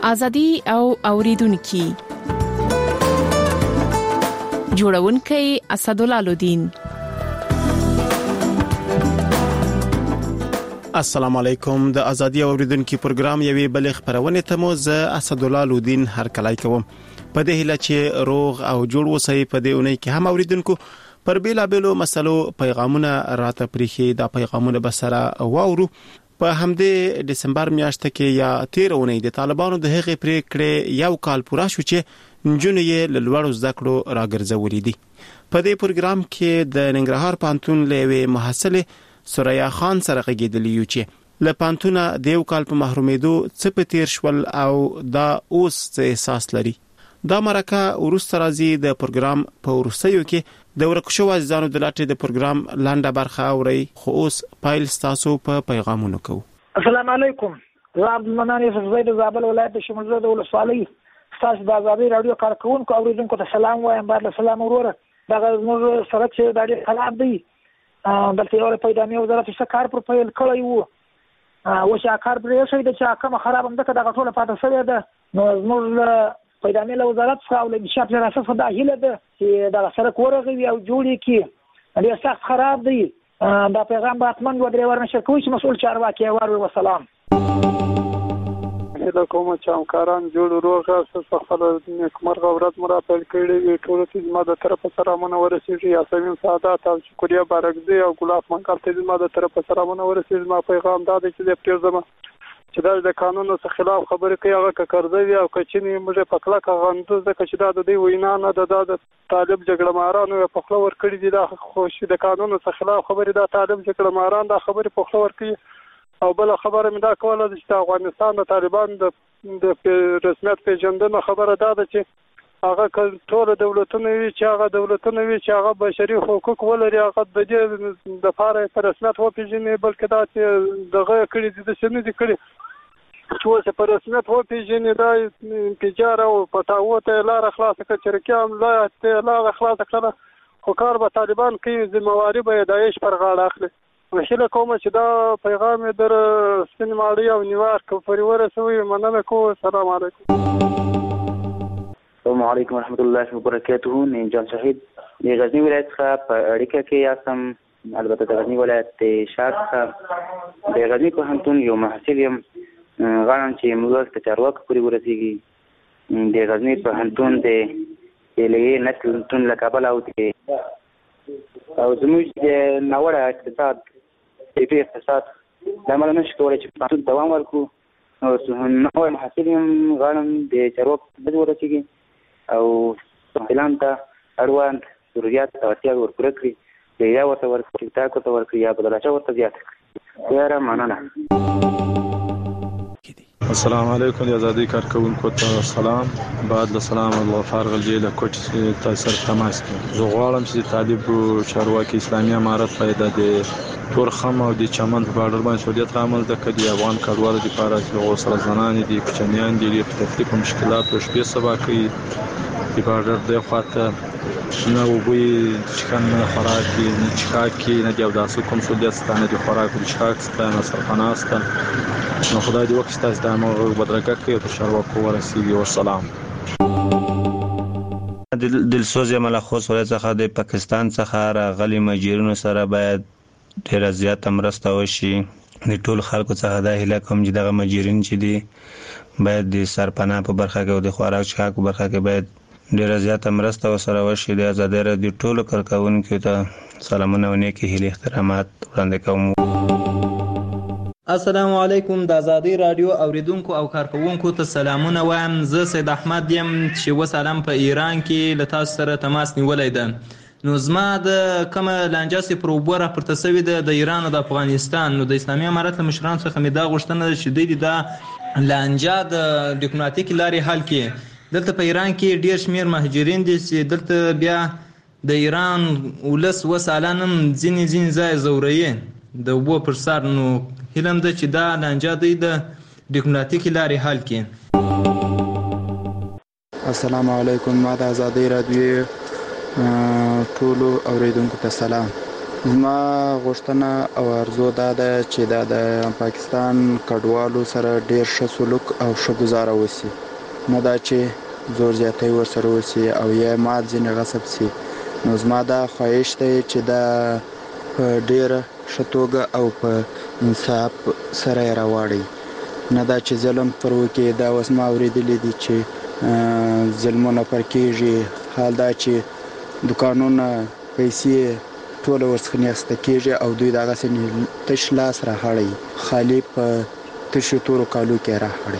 ازادي او اوریدونکو جوړونکي اسدالله الدین. السلام علیکم. د ازادي اوریدونکو پروګرام یوې بل خبرونه ته مو زه اسدالله الدین هر کلای کوم. په دې هیله چې روغ او جوړ وسې په دې اونۍ کې هم اوریدونکو پر بیلابلو مسلو پیغامونه راته پریخي. دا پیغامونه بسره واورو. په همدې دسمبر میاشت کې یا 13 اونۍ د طالبانو د هغې پریکړې یو کال پوره شو چې نجونې یې له لوړو زده کړو راګرځولې دي. په دې پروګرام کې د ننګرهار پانتون لوي محصله سوریا خان سره غږیدلی یو چې له پانتونه د یو کال په محرومېدو څه په تیر شول او دا اوس څه احساس لري. دا مرکه ورسته راځي د پروګرام په ورسېو کې د ورکشو عزیزانو د لاټې د پروګرام لاندې برخه اوري. خو اوس پایل تاسو په پیغامونو کو. السلام علیکم. زه عبدالمنان یوسف زید زابل ولایت شمولزه د ولسوالۍ تاسو د ازادي رادیو کارکونکو اوریدونکو ته سلام وایم. بعد سلام وروره. دا موږ سره چې د خلاف دی دلته یو پیدامي وزارت څخه کار پر پیل کړی وو او چې کار پرې شوی د چا کوم خراب هم دغه ټوله پاتې شوی ده. نو موږ پیدامي وزارت څخه ول انشاء پر اساس د هیله ده چې دا سره کورغوي او جوړی کی ډیر سخت خراب دی. دا پیغام به اتمن و درې ورنشر کوي چې مسؤل چارواکي ورو وسلام. دا کوم چې همکاران جوړ روغ اساس خپل نیکمرغ ورځ مرافل کړي وي. ټول چې ما د طرفه سره منورسيږي یاسمین سعادت او شکریا بارکزی او ګلاب منکر ته ما د طرفه سره منورسيږي. ما پیغام دا دی چې د پریزما چې د قانون څخه خلاف خبرې کوي هغه کړځوي او کچنی موږ په کله غندو ځکه چې دا د دې وینا نه د طالب جګړه مارانو په خپل ور کړی دي. دا خوش د قانون څخه خلاف خبرې دا طالب جګړه ماران دا خبرې په خپل ور کوي. او بل خبره مې دا کوله چې افغانستان د طالبان د رسمیت پیژندنه خبره دا ده چې هغه ټول دولتونه وي چې هغه بشري حقوق ولري هغه د دې د لپاره په رسمیت وپیژني. بلکې دا چې دغه کړي د سیمې دي کړي چې په رسمیت وپیژني دا انفجار او پټاو ته لار خلاص کړي چې کوم لار خلاص کړي خو کار به طالبان کوي ذمہواری به داعش پر غاړه اخلي. وشله کوم چې دا پیغام در سپین ماړی او نیویارک پورې ورسوي. مننه کوم. السلام علیکم. السلام علیکم ورحمۃ اللہ وبرکاتہ. جان شهید د غزنی ولایت څخه په اړیکه کې یاسم. البته د غزنی ولایت شهر څخه د غزنی پوهنتون یو محصل یم. غواړم چې موږ ته چارواکو پورې ورسیږي. د غزنی پوهنتون د لې نسلتون له کابل او زموږ د ناوړه اقتصاد دا مله نشي کولی چې پوهنتون دوام ورکړو. نو محصل یم غواړم د چارواکو پورې ورسیږي او پلان ته اړوند ضرورت او اړتیا ورپوره کړي. یا ورته ورکړي تاکو ته ورکړي یا بدلاچا ورته زیات کړي. یاره مننه. السلام علیکم. د ازادي کارکونکو ته سلام. بعد له سلام الله فارغ الجیل کوچ تاسو تماس کوي. زه غواړم چې طالب چارواکي اسلامي امارت پیدا د تور خم او د چمن په بارډر باندې سہولیت عمل د کډي افغان کډوالو د لپاره چې غوسره زنان دي کوچنیان دي په تکلیف او مشکلات او شپې سبا کوي. د بارډر د خواته نه وبوي چکن خوراکي نه چکاکي نه دیو داسې کوم سہولیت ستانه د خوراک او چکاک ستانه سرخناست. نو خدای دې وکړي تاسو د امر بدرګه کوي او چارواکو ورسیږي. والسلام. دلسوز ملخص ولایت څخه د پاکستان څخه راغلي مهاجرینو سره باید ډیره زیاته مرسته وشي. د ټول خلکو څخه دا هیله کوم چې دغه مهاجرین چې دي باید د سرپناه په برخه کې او د خوراک چکاک په برخه کې باید ډیره زیاته مرسته وسره وشي. د ازادي رادیو ټولو کارکونکو ته سلامونه او نیکی هیلې احترامات وړاندې کوم. السلام علیکم. د ازادي رادیو اوریدونکو او کارکونکو ته سلامونه وایم. زه سید احمد یم چې وسلام په ایران کې له تاسو سره تماس نیولای ده. نو زما د کومه لانجه سي پروبوره پرته سوي د ایران او د افغانستان. نو د اسلامي امارت مشران څخه مې دا غوښتنه ده چې دوی دا لانجه د ډیپلوماټیک لارې حل کړي. دلته په ایران کې ډیر شمیر مهاجرین دي چې دلته بیا د ایران ولس وسالانم ځینې ځای زوري د وبو پر سر. نو هیلم ده چې دا لانجه د ډیپلوماټیک لارې حل کړي. السلام علیکم. ما د ازادي رادیو ټولو اوریدونکو ته سلام. زما غوښتنه او ارزو دا ده چې دا د پاکستان کډوالو سره ډیر ښه سلوک او ښه گزاره وسی، نه دا چې زور زیاتی ورسره وسی او یا مال ځینې غصب سي. نو زما دا خواهش دی چې دا په ډیره ښه توګه او په انصاف سره یې راواړي، نه دا چې ظلم پر وکړي. دا اوس ما اورېدلی دي چې ظلمونه پر کېږي، حال دا چې دوکانونه پیسې ټوله ورڅخه نیسته کېږي او دوی دغسې تش لاس راهړی، خالي په تشو تورو کالو کې راهړی.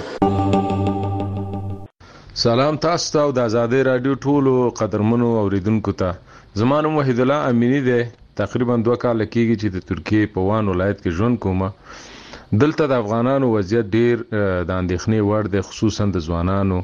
سلام تاسو ته او د آزادۍ راډیو ټولو قدرمنو اوریدونکو ته. زما نوم وحید الله امینی دی. تقریبا 2 کاله کېږي چې د ترکیې په وان ولایت کې ژوند کوم. دلته د افغانانو وضعیت ډیر د اندېښنې وړ دی، خصوصا د ځوانانو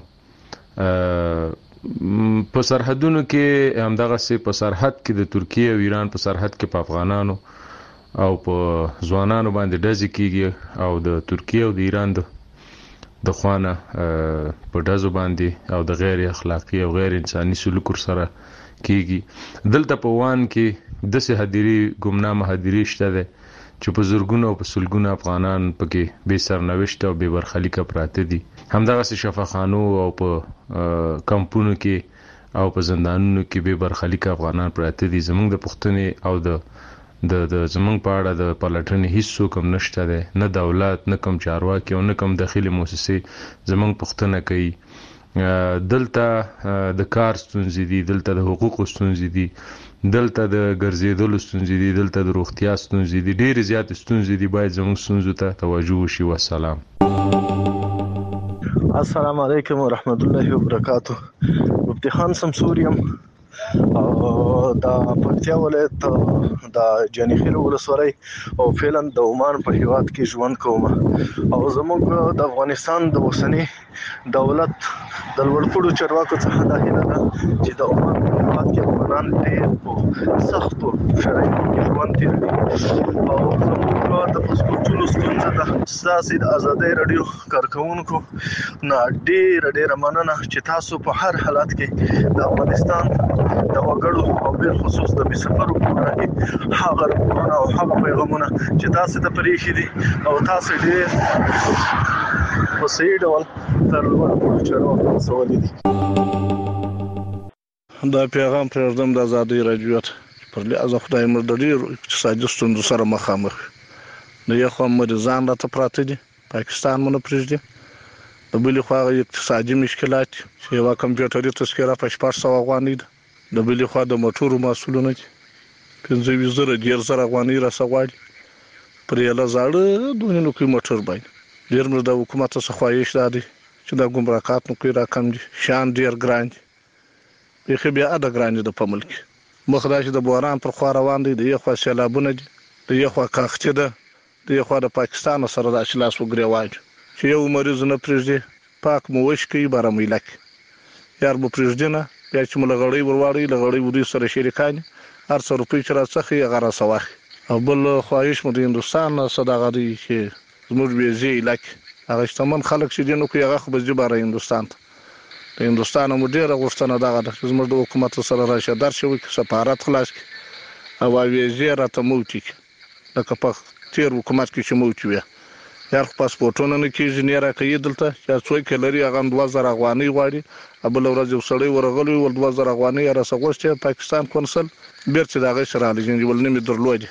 په سرحدونو کې. همدغسې په سرحد کې د ترکیې او ایران په سرحد کې په افغانانو او په ځوانانو باندې ډزې کېږي او د ترکیې او د ایران د خوانه په ډزو باندې او د غیر اخلاقی او غیر انساني سلوک سره کېږي. دلته په وان کې داسې هدیرې ګمنامه هدیرې شته ده چې په زرګونو او په سلګونو افغانان پکې بې سرنوشته او بې برخلیکه پراته دي. همدغسې شفاخانو او په کمپونو کې او په زندانونو کې بې برخلیکه افغانان پراته دي. زموږ د پوښتنې او د زموږ په اړه د پلټنې هیڅ څوک هم نشته دی، نه دولت، نه کوم چارواکي او نه کوم داخلي موسسې زموږ پوښتنه کوي. دلته د کار ستونزې دي، دلته د حقوقو ستونزې دي، دلته د ګرځېدلو ستونزې دي، دلته د روغتیا ستونزې دي، ډېرې زیاتې ستونزې دي. باید زموږ ستونزو ته توجه وشي. والسلام. السلام علیکم ورحمت الله وبرکاته. مفتی خان سمسور یم او د پکتیا ولایت د جانیخیل ولسوالۍ او فعلا د عمان په هیواد کې ژوند کوم او زموږ د افغانستان د اوسنی دولت د لوړپوړو چارواکو څخه دا هیله ده چې د عمان په هیواد کې افغانان ډېر په سختو شرایطو کې ژوند تېروي او زموږ د پاسپورټونو ستونزه ده. ستاسې د آزادۍ راډیو کارکوونکو نه ډېره مننه چې تاسو په هر حالت کې د افغانستان د وګړو او بالخصوص د بېسفرو په اړه کې هغه راپورونه او هغه پیغامونه چې تاسو ته پرېښي دي او تاسو ډېر په صحیح ډول تر لوړپوړو چارواکو رسولي دي. دا پیغام پرېږدم د آزادۍ راډیو ته. پر لحاظ خدای مو د ډېرو اقتصادي ستونزو سره مخامخ د یو خوا مریضان راته پراته دي، پاکستان مو نه پرېږدي، د بلې خوا اقتصادي مشکلات چې یوه کمپیوټري تذکره په 600 افغانۍ ده، د بلې خوا د موټرو محصولونه دي 15,000 افغانۍ راڅخه غواړي پر یوه زاړه دونې نوکۍ موټر باندې. ډېر مو د حکومت څخه خواهش دا دی چې دا ګمرکات نوکۍ راکم دي، شیان ډېر ګران دي، بیخي بې حده ګران دي. د په ملک مخ دا چې د بحران پر خوا روان دی، د یو خوا سیلابونه دي، د یو خوا کاختي ده، د یو خوا د پاکستان سره داسې لاس وګرېوان چې یو مریض نه پرېږدي، پاک مو وش کوي بارمیله کې یار مو پرېږدي نه، بیا چې مو له غړۍ ورواړوي له غړۍ ودوی سره شریکان هر څه روپۍ چې راڅخه یې هغه راڅه واخلي. او بل خواهش مو د هندوستان څه دغه دی چې زموږ بېځې علاقې هغه شتمن خلک چې دي نو کوي هغه خو به ځي باره هندوستان ته. د هندوستان مو ډېره غوښتنه دغه ده چې زموږ د حکومت سره راشه درشه وکړي، سفارت خلاص کړي او ویزې راته موټي کړي لکه په تېر حکومت کې چې موټي وي. یار خو پاسپورټونه نه کېږي، نه یې راکوي دلته چې څوک یې لري هغه 2,000 افغانۍ غواړي. بله ورځ یو سړی ورغلی ول 2,000 افغانۍ یې راڅه غوښتې، پاکستان کونسل بیرته د هغې سره هلې ول نه مې درلودې.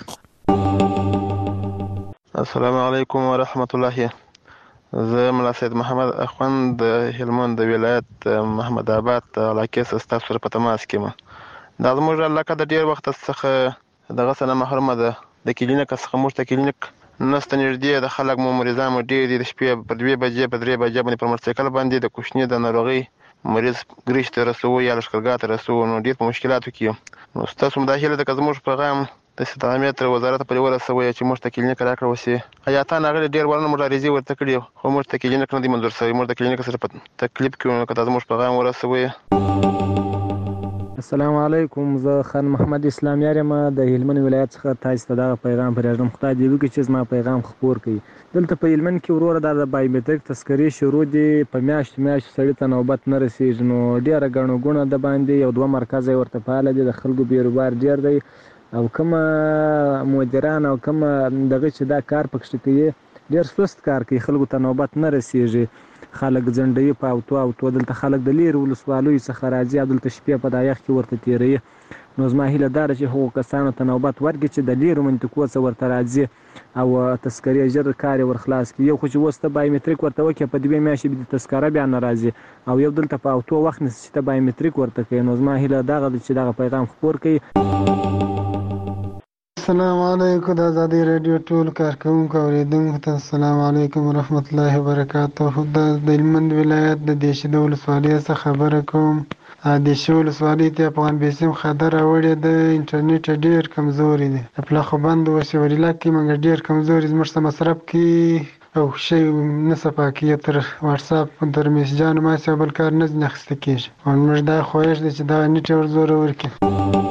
السلام علیکم ورحمت الله. زه ملا سید محمد اخوند د هلمند د ولایت محمد آباد علاقې څخه ستاسو سره په تماس کې یم. دا زموږ علاقه د ډېر وخت څخه دغه څه نه محرومه ده، د کلینیک څخه موږ ته کلینیک نسته نږدې، د خلک مو مریضان مو ډېر دي. د شپې په 2 بجې په 3 بجې باندې پر موټرسایکل باندې د کوچني د ناروغۍ مریض ګریش ته رسوو یا لښکرګاه ته رسوو، نو ډېر په مشکلاتو کې یم. نو ستاسو هم دا هیله ده که زموږ پیغام د استعامت تر وزارت پورې ورسوئ چې موږ ته کلینیک راکړه وسي. حیاتان هغه ډېر ورنه موږ عریضې ورته کړي خو موږ ته کلینیک نه دی منظور شوی. موږ د کلینیک سره په تکلیف کې یو، که دا زموږ پیغام ورسوئ. السلام علیکم. زه خان محمد اسلام یار یم د هلمند ولایت څخه. تاسو ته دغه پیغام پرېږدم، خدای دې وکړي چې زما پیغام خپور کړي. دلته په هلمند کې وروره دا د بایومټریک تذکرې شروع دي، په میاشت سړي ته نوبت نه رسېږي، نو ډېره ګڼه ګوڼه د باندې 1-2 مرکز یې ورته فعاله دي، د خلکو بیروبار ډېر دی او کوم مدیران او کوم دغه چې دا کار پکې کوي ډیر سست کار کوي، خلکو ته نوبت نه رسیږي، خلک ځنډوي په اوتو دلته خلک د لیرې ولسوالیو څخه راځي او دلته شپې په دا یخ کې ورته تیروي. نو زما هیله دا ده چې هغو کسانو ته نوبت ورکړي چې د لیرو منطقو څخه ورته راځي او تذکرې ژر کار یې ورخلاص کړي. یو خو چې اوس ته بایومټریک ورته وکړې په 2 میاشتې به د تذکره بیا نه راځي، او یو دلته په اوتو وخت نیسي چې ته بایومټریک ورته کوي. نو زما هیله دغه ده چې دغه پیغام خپور کړي. السلام علیکم د آزادۍ راډیو ټول کارکوونکو اوریدونکو ته السلام علیکم ورحمت الله وبرکاته. د هلمند ولایت د دیشې ولسوالۍ څخه خبره کوم. دیشې ولسوالۍ ته افغان بیسیم خاطر راوړې د انټرنیټ ډیر کمزوري دی، په خوبند او سیورلا کې موږ ډیر کمزوري زموږ سره مصرف کې او شی نه صفا کې تر واتس اپ تر میسجانو ما څه بل کار نه نخسته کېږي. او موږ دا خوښ دي چې دا نیټ ور زور ورکړي.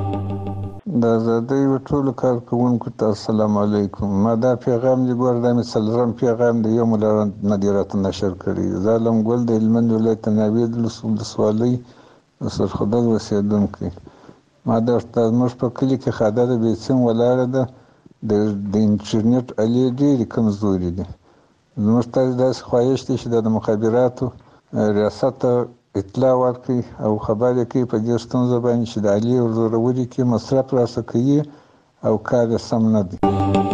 د آزادۍ ټولو کارکوونکو ته السلام علیکم. ما دا پیغام دی ګور د مثلرم پیغام دی یو ملران مدیریت نشر کړی. ظالم ګل د هلمند ولایت ناوید ولسوالۍ سرخدل اوسیدونکی. ما دا موږ په کلي کې خاطر بیسیم ولاړه ده، د انټرنیټ الې ډېرې کمزوري دي. زموږ ته داسې خواهش دی چې د مخابراتو ریاست اطلاع ورکړي او خبر یې کوي په دې ستونزه باندې چې د الې ورزوروري کې مصرف راسه کوي او کار یې سم نه دی.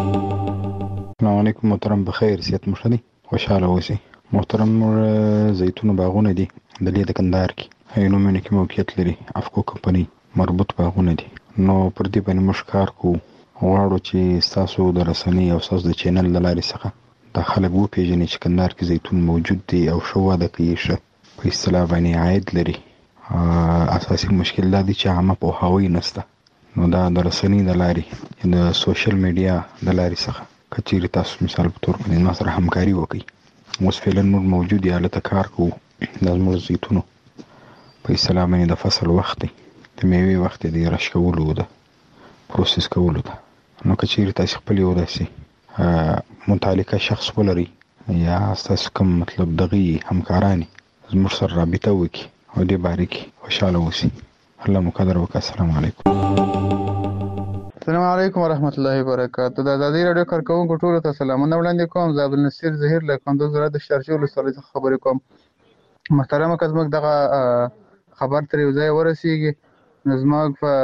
السلام علیکم محترم، بخیر صحت مو ښه دی؟ خوشحاله اوسئ. محترم زیتون باغونه دي د لې د کندهار کې هینومنه کې موقعیت لري، افکو کمپنۍ مربوط باغونه دي. نو پر دې باندې موږ کار کوو، غواړو چې ستاسو د رسنۍ او ستاسو د چینل له لارې څخه د خلک وپېژني چې کندهار کې زیتون موجود دی او ښه وده کوي، ښه په اصطلاح باندې عاید لري. اساسي مشکل دا دی چې عامه پوهاوی نشته. نو دا د رسنۍ د لارې د سوشل میډیا د لارې څخه که چیرې تاسو مثال په تور باندې ما سره همکاري وکړئ، اوس فعلا موږ موجود یو هلته کار کوو. دا زموږ زیتونو په اصطلاح باندې د فصل وخت دی، د میوې وخت دی، د رش کولو ده، پروسس کولو ده. نو که چیرې تاسو خپل یو داسې متعلقه شخص ولرئ یا ستاسو کوم مطلب دغه همکاران زموږ سره رابطه وکړي او دې باره کې خوشحاله اوسئ. الله مو قدر وکړي. السلام علیکم. السلام علیکم ورحمت الله وبرکاته. د آزادۍ راډیو کارکوونکو ټولو ته سلامونه وړاندې کوم. زه عبدالنصیر ظهیر له کندوز ولایت د شارجې ولسوالۍ څخه خبرې کوم. محترمه که زموږ دغه خبر تر یو ځای ورسیږي نو زموږ په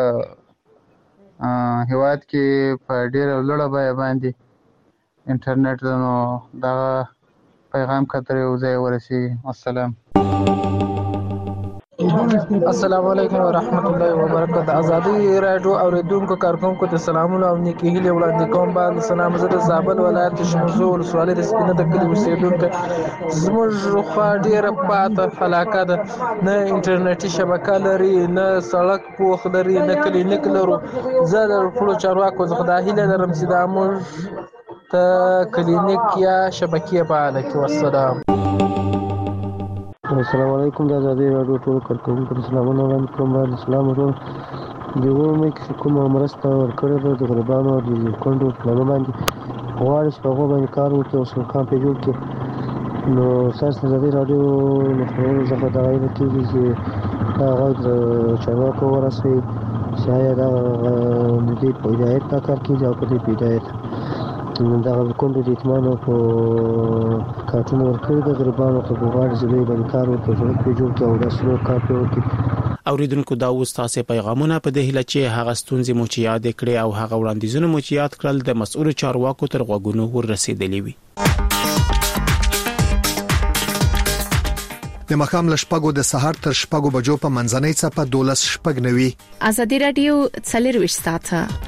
هیواد کې په ډېره لوړه بیه باندې انټرنیټ ده، نو دغه پیغام که تر یو ځای ورسیږي. السلام السلام علیکم ورحمت الله وبرکاته. آزادۍ راډیو اوریدونکو کارکوونکو ته سلامونه او نیکې هیلې وړاندې کوم. بعد سلام، زه د زابل ولایت د شمزو ولسوالۍ د سپینه د کلي اوسېدونکی. زموږ خوا ډېره پاته علاقه ده، نه انټرنیټي شبکه لري، نه سړک پوخ لري، نه کلینیک لرو. زه د ټولو چارواکو څخه دا هیله لرم چې دا موږ ته کلینیک یا شبکې فعاله کړي. والسلام. السلام علیکم. د آزادۍ راډیو ټولو کارکوونکو ته سلامونه وړاندې کوم. باید اسلام ورکړم د اومې کې کومه مرسته ورکړې ده د غریبانو او د کونډو پلانو باندې غواړي چې په هغو باندې کار وکړي او سرکان پرې جوړ کړي. نو ستاسو د آزادۍ راډیو له خپرونو څخه دا هیله کېږي چې دا غږ د چارواکو ورسوي چې آیا دا د دې په هدایت دا کار کېږي او په دې په هدایت دغه کونډو د یتیمانو په کارټونه ورکړي د غریبانو ته غواړي چې دوی باندې کار وکړي، سړک پرې جوړ کړي او داسې نور کار پرې وکړي. اوریدونکو دا اوس تاسو پیغامونه په دې هیله چې هغه ستونزې مو چې یاد کړې او هغه وړاندیزونه مو چې یاد کړل د مسؤل چارواکو تر غوږونو ورسېدلې وي. د مخام لشپګو د سحر تر شپګو بجو په منځنۍ صفه 12 شپګ نوي. آزادۍ راډیو 24 ساعته.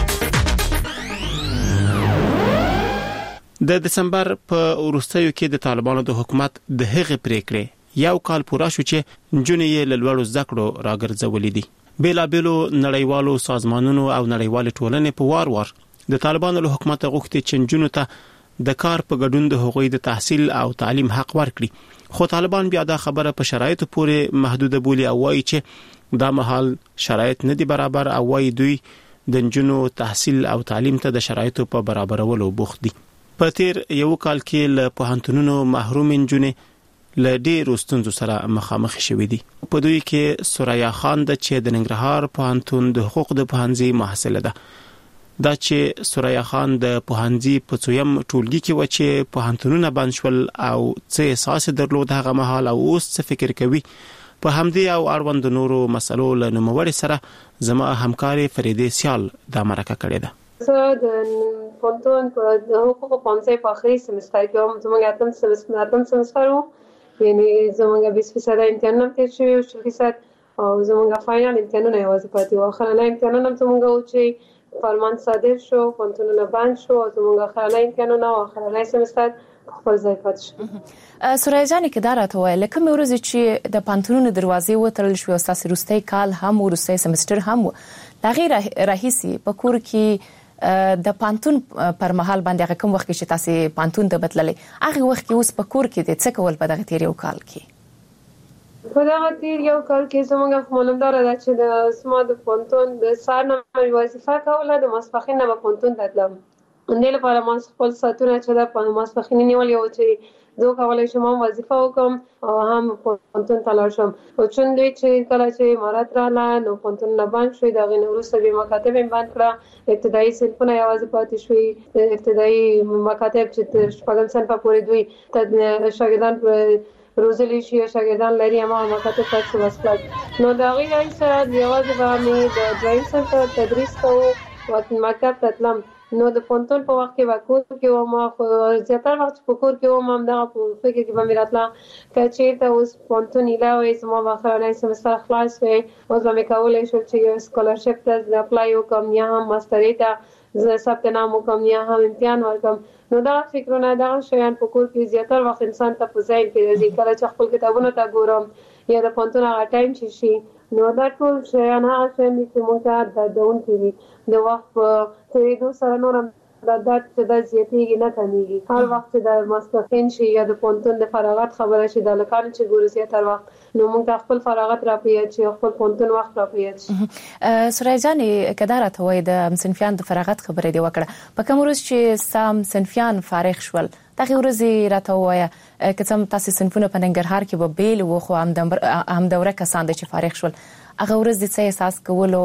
د دسمبر په وروستیو کې د طالبانو د حکومت د هغې پریکړې یو کال پوره شو چې جنې یې له لوړو زده کړو راګرځولې دي. بیلابېلو نړیوالو سازمانونو او نړیوال ټولنې په وار وار د طالبانو له حکومت غوښتي چې جنونو ته د کار په ګډون د حقوقي د تحصیل او تعلیم حق ورکړي. خو طالبان بیا دا خبره په شرایطو پورې محدوده بولي او وایي چې دا مهال شرایط نه دي برابر او وایي دوی د جنونو تحصیل او تعلیم ته د شرایطو په برابرولو بوخت دي. په تیر یو کال کې له پوهنتونونو محروم انجونې له ډېرو ستونزو سره مخامخ شوي دي. په دوی کې سوریا خان د چې د ننګرهار پوهنتون د حقوق د پوهنځي محصله ده. دا چې سوریا خان د پوهنځي په څویم ټولګي کې و چې پوهنتونونه بند شول او څه احساس درلود هغه مهال او اوس څه فکر کوي، په همدې او اړوند نورو مسلو له نوموړي سره زما همکاري فریدې سیال دا مرکه کړې ده. زه د پوهنتون په حقوق پوهنځي په اخري سمستر کې وم. زموږ اتم سمستر و، یعنی زموږ 20% امتحانونه تیر شوي او 40% او زموږ فاینل امتحانونه یوازې پاتې وو. اخرنی امتحانونه زموږ و چې فرمان صادر شو، پوهنتونونه بند شو او زموږ اخرنی امتحانونه او اخرنی سمستر خپل ځای پاتې شو. سوریا جان کې دا راته وایي لکه مې ورځ چې د پوهنتونونو دروازې وتړل شوې او ستاسو وروستی کال هم وروستی سمستر هم و، د هغې راهیسې په کور کې د پوهنتون پر مهال باندې هغه کوم وخت چې تاسو پوهنتون ته بتللې هغه وخت کې اوس په کور کې د څه کول په دغه تیر یو کال کې؟ په دغه تیر یو کال کې زموږ معلومدار ده چې د سما د پوهنتون د سار نه وظیفه کوله، د ماسپښین نه پوهنتون ته تلم. دې لپاره ما خپل ساعتونه چې د ماسپښین نیول یو چې زه کولای شم وظیفه وکم او هم پوهنتون ته لاړ شم. او چون دوی چې کله چې امارات راغله نو پوهنتونونه بند شوي، د هغې نه وروسته بیا مکاتب یې بند کړه، ابتدایي صنفونه یوازې پاتې شوي. ابتدایي مکاتب چې تر شپږم صنفه پورې دوی ته شاګردان روزلی شي، شاګردان لري، اما مکاتب تاسو وسپل. نو د هغې راهیسه یوازې به مې د دویم صنف تدریس کوو او مکتب ته تلم. نو د پوهنتون په وخت کې به کور کې وم، خو زیاتره وخت په کور کې وم همدغه په فکر کې به مې راتله که چېرته اوس پوهنتون ایله وی زما به اخرنی سمستر خلاص وی، اوس به مې کولی شول چې یو سکالرشپ ته اپلای وکړم یا هم ماسترۍ ته زه ثبت نام وکړم یا هم امتحان ورکړم. نو دغه فکرونه دغه شیان په کور کې زیاتره وخت انسان ته په ذهن کې راځي. کله چې خپل کتابونو ته ګورم یا د پوهنتون هغه ټایم چې شي نو دا ټول شیان هغه شیان دي چې موږ ته دردونکي دي. د وخت په تېرېدو سره نور هم دا درد چې دا زیاتېږي نه کمیږي. هر وخت چې د ماسپښین شي یا د پوهنتون د فراغت خبره شي د هلکانو چې ګورو زیاتره وخت نو موږ ته خپل فراغت را په یاد شي او خپل پوهنتون وخت را په یاد شي. سوریا جانې که دا راته وایي د صنفیان د فراغت خبره دې وکړه، په کوم ورځ چې ستا صنفیان فارغ شول دغې ورځې راته ووایه که څه تاسې صنفونه په ننګرهار کې به بیل وو خو همدوره کسان دي چې فارغ شول، هغه ورځ دې څه احساس کولو،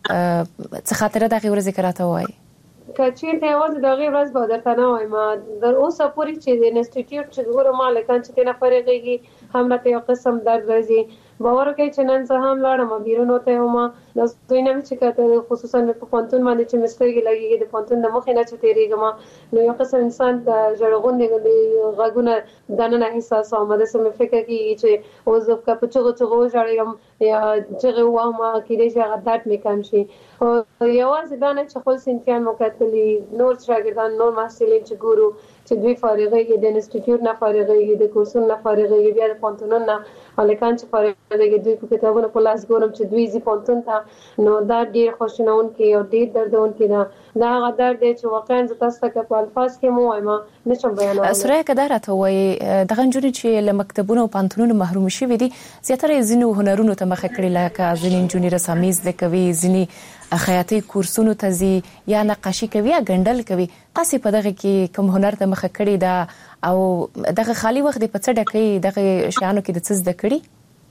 څه خاطره دغې ورځې که راته ووایي؟ که چېرته یوازې د هغې ورځ به درته نه وایم، در اوسه پورې چې د انسټیټیوټ چې ګورم هلکان چې ترېنه فارغېږي هم راته یو قسم درد راځي. باور وکړئ چې نن زه هم لاړم بیرون وتی وم، د دوی نه مې چې کته خصوصا په پوهنتون باندې چې مې سترګې لګېږي د پوهنتون د مخې نه چې تېرېږم نو یو قسم انسان ته ژړ غوندې غږونه دننه احساسوم. داسې مې فکر کېږي چې اوس که په چغو چغو وژاړم یا چغې ووهم کېدای شي هغه درد مې کم شي. یوازې دا نه چې خپل صنفیان مو کتلي، نور شاګردان نور محصلین چې ګورو چې دوی فارغېږي، د انسټیټیوټ نه فارغېږي، د کورسونو نه فارغېږي، بیا د پوهنتونونو نه هلکان چې فارغېږي دوی په کتابونو په لاس ګورم چې دوی ځي پوهنتون ته نو دا ډېر خواشینونکی او ډېر دردونکی ده. دا هغه درد دی چې واقعا زه تاسو ته که په الفاظ کې مو وایم نشم بیانولی. سوریا که دا راته وایي دغه نجونې چې له مکتبونو او پوهنتونونو محروم شوي دي زیاتره یې ځینو هنرونو ته مخه کړې، لکه ځینې نجونې رسامي زده کوي، ځینې خیاطۍ کورسونو ته ځي یا نقاشي کوي یا ګنډل کوي. تاسې په دغه کې کوم هنر ته مخه کړې ده او دغه خالي وخت دې په څه ډکوي؟ دغه شیانو کې د څه زده کړي؟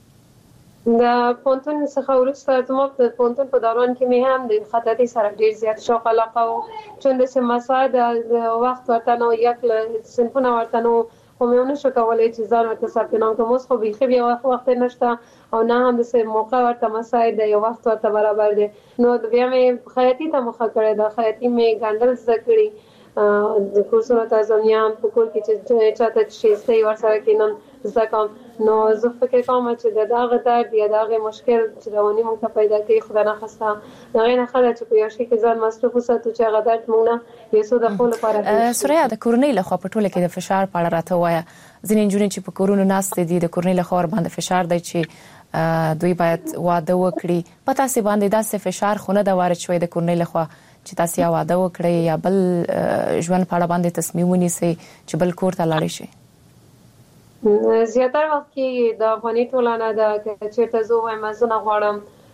د پوهنتون څخه وروسته زموږ د پوهنتون په دوران کې مې هم د خطاطۍ سره ډېر زیات شوق علاقه و، چون داسې مساعد وخت ورته نه و، یک صنفونه ورته نه و، خو مې ونه شو کولی چې ځان ورته ثبت نام کړم. اوس خو بیخي بیا وخت نشته او نه هم داسې موقع ورته مساعد دی، یو وخت ورته برابر دی. نو بیا مې خیاطي ته مخه کړې ده، خیاطي مې ګنډل زده کړي، د کورسونو ته ځم یا هم په کور کې چې چاته شیستۍ ورسره کینم زده کوم. نو زه فکر کوم چې د هغه درد یا د هغې مشکل چې رواني موږ ته پیدا کوي خدای نخواسته د هغې نه ښه ده چې په یو شي کې ځان مصروف وساتو چې هغه درد موږ نه یو څو دقیقو لپاره. سوریا د کورنۍ لخوا په ټوله کې د فشار په اړه راته ووایه. ځینې نجونې چې په کورونو ناستې دي د کورنۍ لخوا ورباندې فشار دی چې دوی باید واده وکړي، په تاسې باندې داسې فشار خو نه ده وارد شوی د کورنۍ لخوا چې تاسې یا واده وکړئ یا بل ژوند په اړه باندې تصمیم ونیسئ چې بل کور ته لاړې شئ؟ زیاتره وخت کې د افغاني ټولنه ده که چېرته زه ووایم زه نه غواړم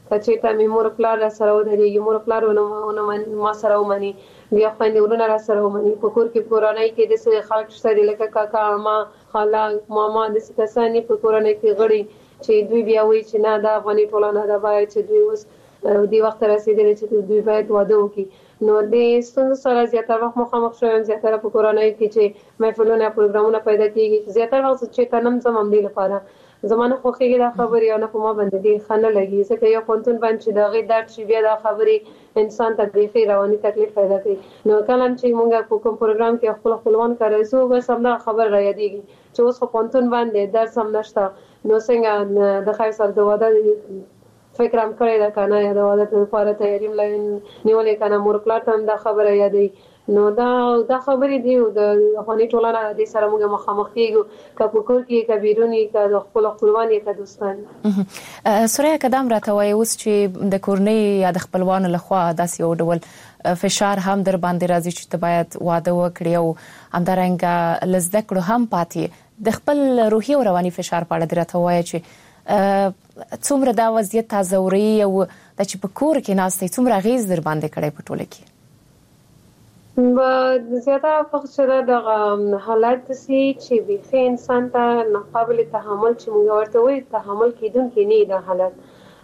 چې ته مې مور پلار را سره ودرېږي مور پلار ونه ما سره ومني بیا خویندې ورونه را سره ومني په کور کې کورنۍ کې داسې خلک شته دي لکه کاکا عمه خاله ماما داسې کسان دي په کورنۍ کې غړي چې دوی بیا وایي چې نه دا افغاني ټولنه ده باید چې دوی اوس دې وخت رسېدلي چې دوی باید واده وکړي نو د ستونزو سره زیاتره وخت مخامخ شوم زیاتره په کورنۍ کې چې محفلونه پروګرامونه پیدا کېږي زیاتره وخت چې ته نم زم همدې لپاره زمانه خوښېږي دا خبرې او نه په ما باندې ډېر ښه نه لګي ځکه یو پوهنتون باندې چې د هغې درد شي بیا دا خبرې انسان ته بیخي رواني تکلیف پیدا کوي نو کله چې موږ په کوم پروګرام کې خپل خپلوان کاروو بس همدا خبر را یادېږي چې اوس خو پوهنتون باندې درس هم نشته نو څنګه د خیر سره د واده فکر هم کړی ده که نه یا د واده لپاره تیاري هم نیولې که نه مور پلار ته هم دا خبره یادوي نو دا خبرې دي د افغاني ټولنه دې سره موږ مخامخ کېږو که په کور کې که بیرون یې که د خپلو خپلوان یې که دوستان سوریا که دا هم راته وایي اوس چې د کورنۍ یا د خپلوانو لخوا داسې یو ډول فشار هم در باندې راځي چې ته باید واده وکړې او همدارنګه له زده کړو هم پاتې د خپل روحي او رواني فشار په اړه دې راته ووایه چې څومره دا وضعیت تازوري او دا چې په کور کې ناستئ څومره اغېز در باندې کړی په ټوله کې زیاتره وخت چې دغه حالات داسې چې بیخي انسان ته ناقابل تحمل چې موږ ورته وایو تحمل کېدونکی نه دا حالت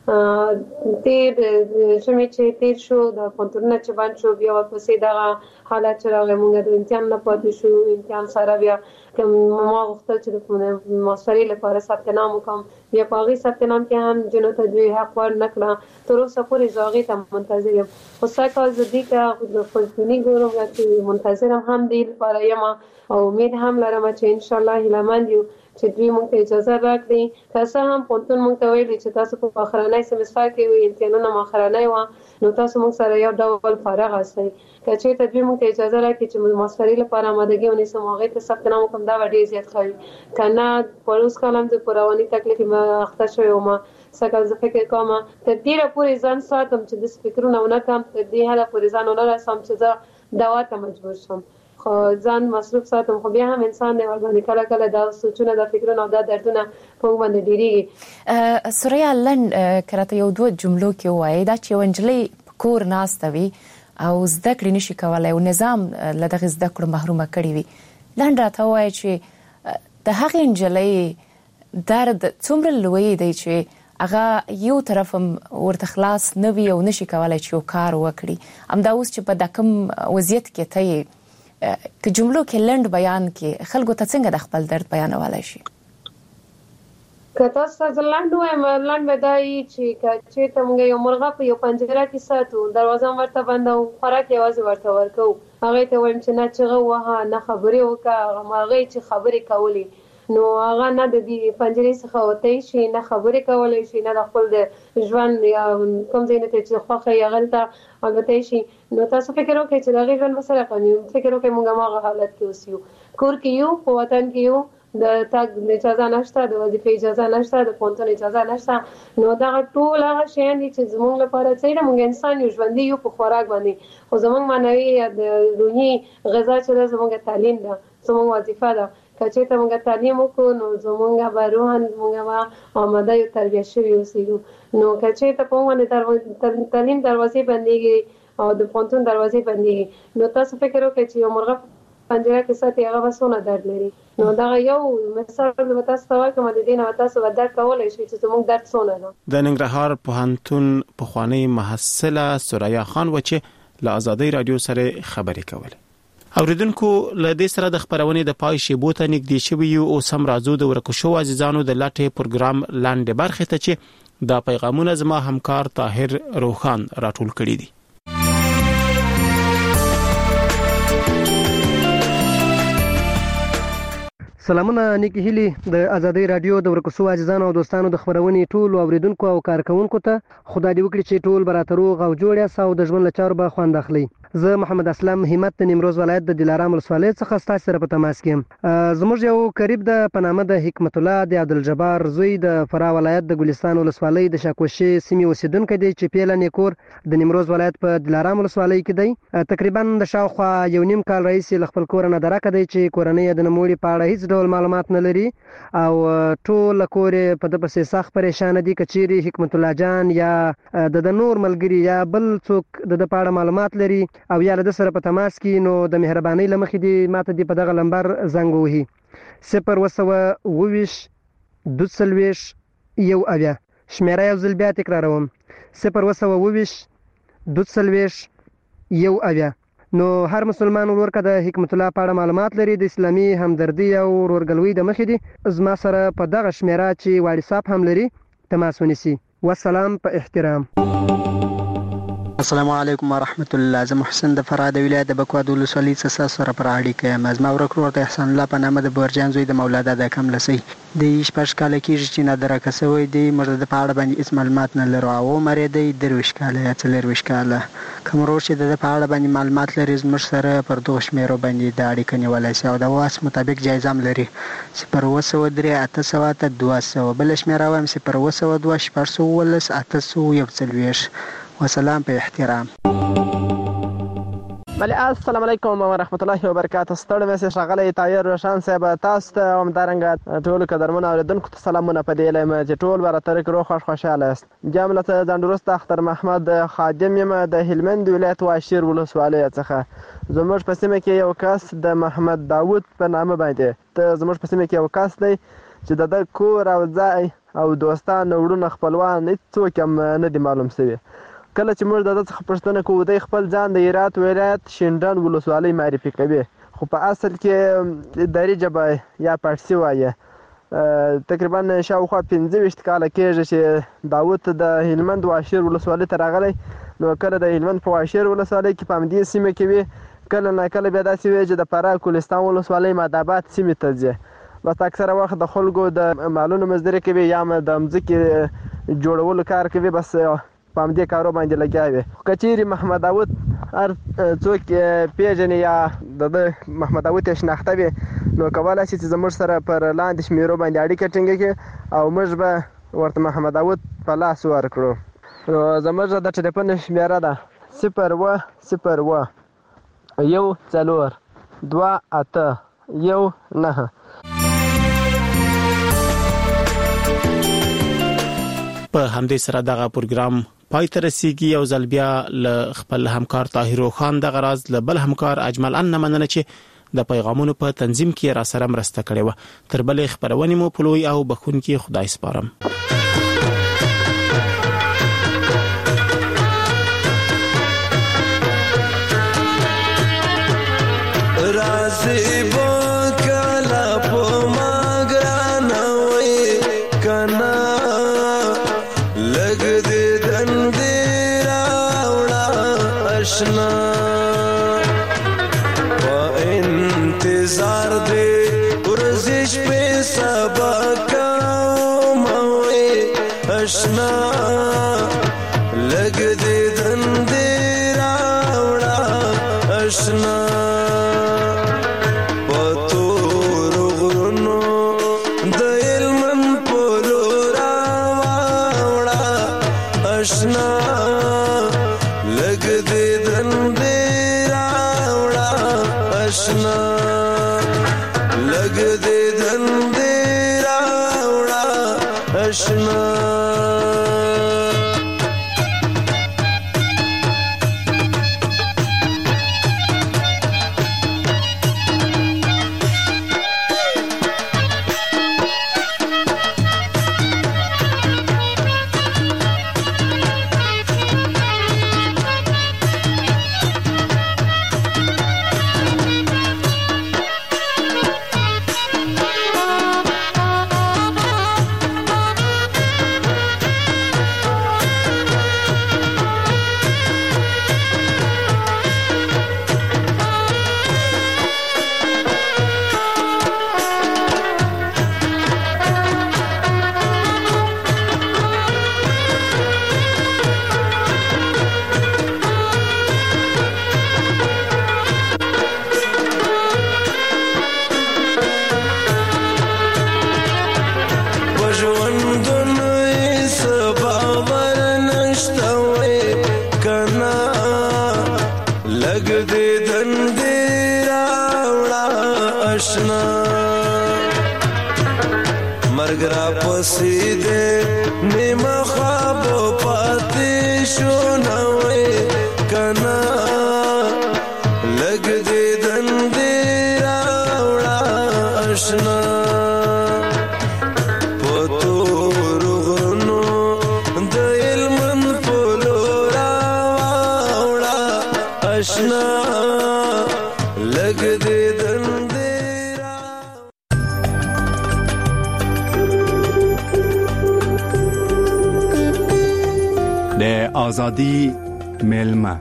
تیر ژمی چې تیر شو د پوهنتونونه چې بند شو بیا ورپسې دغه حالات چې راغی موږ د امتحان نه پاتې شو امتحان سره بیا ما غوښتل چې د ماسترۍ لپاره ثبت نام وکړم بیا په هغې ثبت نام کې هم جنو ته دوی حق ور نه کړه تر اوسه پورې زه هغې ته منتظر یم خو سږ کال زه دې ته د خپلتوني ګورم چې منتظر هم دې لپاره یم او امید هم لرم چې انشاءالله هیلهمند یو چې دوی موږ ته اجازه راکړي که څه هم پوهنتون موږ ته ویلي چې تاسو په آخرنی سمستر کې وي امتحانونه مو آخرنی وه نو تاسو موږ سره یو ډول فارغ هستئ که چېرته دوی موږ ته اجازه راکړي چې ماسترۍ لپاره آمادګي ونیسم هغې ته ثبت نام وکړم دا به ډېر زیات ښه وي که نه په اوس کال هم زه په رواني تکلیف اخته شوې وم سږ زه فکر کوم تر ډېره پورې ځان ساتم چې داسې فکرونه ونه کړم تر دې حده پورې ځان ونه رسوم چې زه دوا ته مجبور شم خو ځان مصروف ساتم خو بیا هم انسان دی ورباندې کله کله دا سوچونه دا فکرونه او دا دردونه په موږ باندې ډېرېږي سوریا لنډ که راته یو دوه جملو کې ووایي دا چې یوه نجلۍ په کور ناسته وي او زده کړې نشي کولی او نظام له دغې زده کړو محرومه کړې وي لنډ راته ووایي چې د هغې نجلۍ درد څومره لوی دی چې هغه یو طرف هم ورته خلاص نه وي او نشي کولی چې یو کار وکړي همدا اوس چې په دا کوم وضعیت کې ته یې که جملو کې لنډ بیان کې خلکو ته څنګه د خپل درد بیانولی شي که تاسو ته لنډ ووایم لنډ به دا وي چې که چېرته موږ یو مرغه په یو پنجره کې ساتو دروازه هم ورته بنده او خوراک یوازې ورته ورکوو هغې ته وایم چې نه چغه ووهه نه خبرې وکړه هغې چې خبرې کولې نو هغه نه د دې پنجرې څخه وتی شي نه خبرې کولی شي نه د خپل د ژوند یا کوم ځای نه ته چې خوښه یې هغلته الوتی شي نو تاسو فکر وکړئ چې د هغې ژوند به څه رقم وي فکر وکړئ موږ هماغه حالت کې اوس یو کور کې یو په وطن کې یو د تګ اجازه نشته د وظیفې اجازه نشته د پوهنتون اجازه نشته نو دغه ټول هغه شیان دي چې زموږ لپاره څه دي موږ انسان یو ژوندي یو په خوراک باندې خو زموږ معنوي یا د روحي غذا چې ده زموږ تعلیم ده زموږ وظیفه ده که چېرته موږ تعلیم وکړو نو زموږ به روحاً موږ به آماده یو تربیه شوي اوسېږو نو که چېرته په موږ باندې تعلیم دروازې بندېږي او د پوهنتون دروازې بندېږي نو تاسو فکر وکړئ چې یو مرغه پنجره کې ساتي هغه به څونه درد لري نو دغه یو مثال به تاسو ته ورکړم د دې نه به تاسو به درک کولی شئ چې زموږ درد څونه ده د ننګرهار پوهنتون پخوانۍ محصله سوریا خان و چې له ازادۍ راډیو سره خبرې کولې اوریدونکو له دې سره د خبرونې د پای شیبو ته نږدې شوي یو اوس هم راځو د ورکو شوو عزیزانو د لټې پروګرام لاندې برخې ته چې دا پیغامونه زما همکار طاهر روخان راټول کړي دي سلامونه نیکی هیلی د ازادۍ رادیو د ورکو شوو عزیزانو او دوستانو د خبرونې ټول اوریدونکو او کارکونکو ته خدای دې وکړي چې ټول به راته روغ او جوړ یاست او د ژوند له چارو به خوند اخلئ زه محمد اسلم همت د نیمروز ولایت د دلارام ولسوالۍ څخه ستاسو سره په تماس کې یم زموږ یو قریب د په نامه د حکمت الله د عبدالجبار زوی د فراه ولایت د ګلستان ولسوالۍ د شاکوشي سیمې اوسیدونکی دی چې پیله نیکور د نیمروز ولایت په دلارام ولسوالۍ کې دی تقریبا د شاوخوا یو نیم کال راهیسې له خپل کوره نه درکه دی چې کورنۍ یې د نوموړي په اړه هیڅ ډول معلومات نه لري او ټول کور په د پسې سخت پریشان دي. کچيري حکمت الله جان یا د نور ملګری یا بل څوک د پاړه معلومات لري او یا د سره په تماس کې نو د مهرباني لمخې دي ماته دی په دغه لمبر زنګ وهي 0 2 یو اویا شمیره یو ځل بیا تکراروم 0 2 یو اویا. نو هر مسلمان ورکه د حکمت الله پاړه معلومات لري د اسلامي همدردي او ورورګلوي د مخې دي زما سره په دغه شمیره چې واتساپ هم لري تماس ونیسي. والسلام په احترام. السلام علیکم ورحمت الله. زه محسن د فراد ولایت د بکوا د ولسوالۍ څخه سره پر اړیکه یم. زما ورک ورته احسان الله په نامه د بورجان زوی د مولا دادا کملسي د 18 کال کېږي چې نه درکسوي دی مرده د پاړه باندې هیڅ معلومات نه لرو او مری دی 23 کال یا 24 کال کوم روز چې د پاړه باندې معلومات لري زموږ سره پر دوه شمیرو باندې د اړیکه نیولای شي او د واس مطابق جایزه هم لري 0 بل شمیره هم 0 وسلام په احترام. بله السلام علیکم ورحمت الله وبرکاته. ستړی مې ښاغلی طاهر روشن صاحب تاسو ته همدارنګه ټولو قدرمنو اورېدونکو ته سلامونه په دې هیله یم چې ټول به راته روغ خوښ خوشحاله یاست. جملة ځانډوروسته اختر محمد خادم یم د هلمند ولایت واشیر ولسوالۍ څخه. زموږ په سیمه کې یو کس د محمد داود په نامه باندې زموږ په سیمه کې یو کس دی چې د کور او ځای او دوستان وړونه خپلوان هېڅوک هم نه دي معلوم شوي. کله چې موږ د ده څخه پوښتنه کوو دی خپل ځان د هرات ولایت شینډنډ ولسوالۍ معرفي کوي خو په اصل کې دري ژبه یا پارسي وایي. تقریبا شاوخوا 25 کاله کېږي چې داود د هلمند واشیر ولسوالۍ ته راغلی. نو کله د هلمند په واشیر ولسوالۍ کې په همدې سیمه کې وي کله نه کله بیا داسې وي چې د فراه کوهستان ولسوالۍ ماداباد سیمې ته ځي. بس اکثره وخت د خلکو د مالونو مزدوري کوي یا د مځکې جوړولو کار کوي بس په همدې کارو باندې لګیا وي. که چیرې محمد داود هر څوک پیژني یا د محمد داود یې شناخته وي نو کولی شي چې زموږ سره پر لاندې شمیرو باندې اړیکه ټینګه کړي او موږ به ورته محمد داود په لاس ورکړو. نو زموږ د ټلیفون شمیره ده 0 1 4 2 8 1 9. په همدې سره دغه پروګرام پای ته رسیدي. یو ځل بیا ل خپل همکار طاهر خان د غراز ل بل همکار اجمل ان مننه چې د پیغامونو په تنظیم کې را سره مرسته کړې و. تر بلې خبرونه مو پلوي او بخون کې خدای سپارم. لګ دې دندې راوړه آشنا مرګ را پسې دې نیمه خواب پاتې شو نوې کنا لګ دې دندې راوړه آشنا آزادی ملما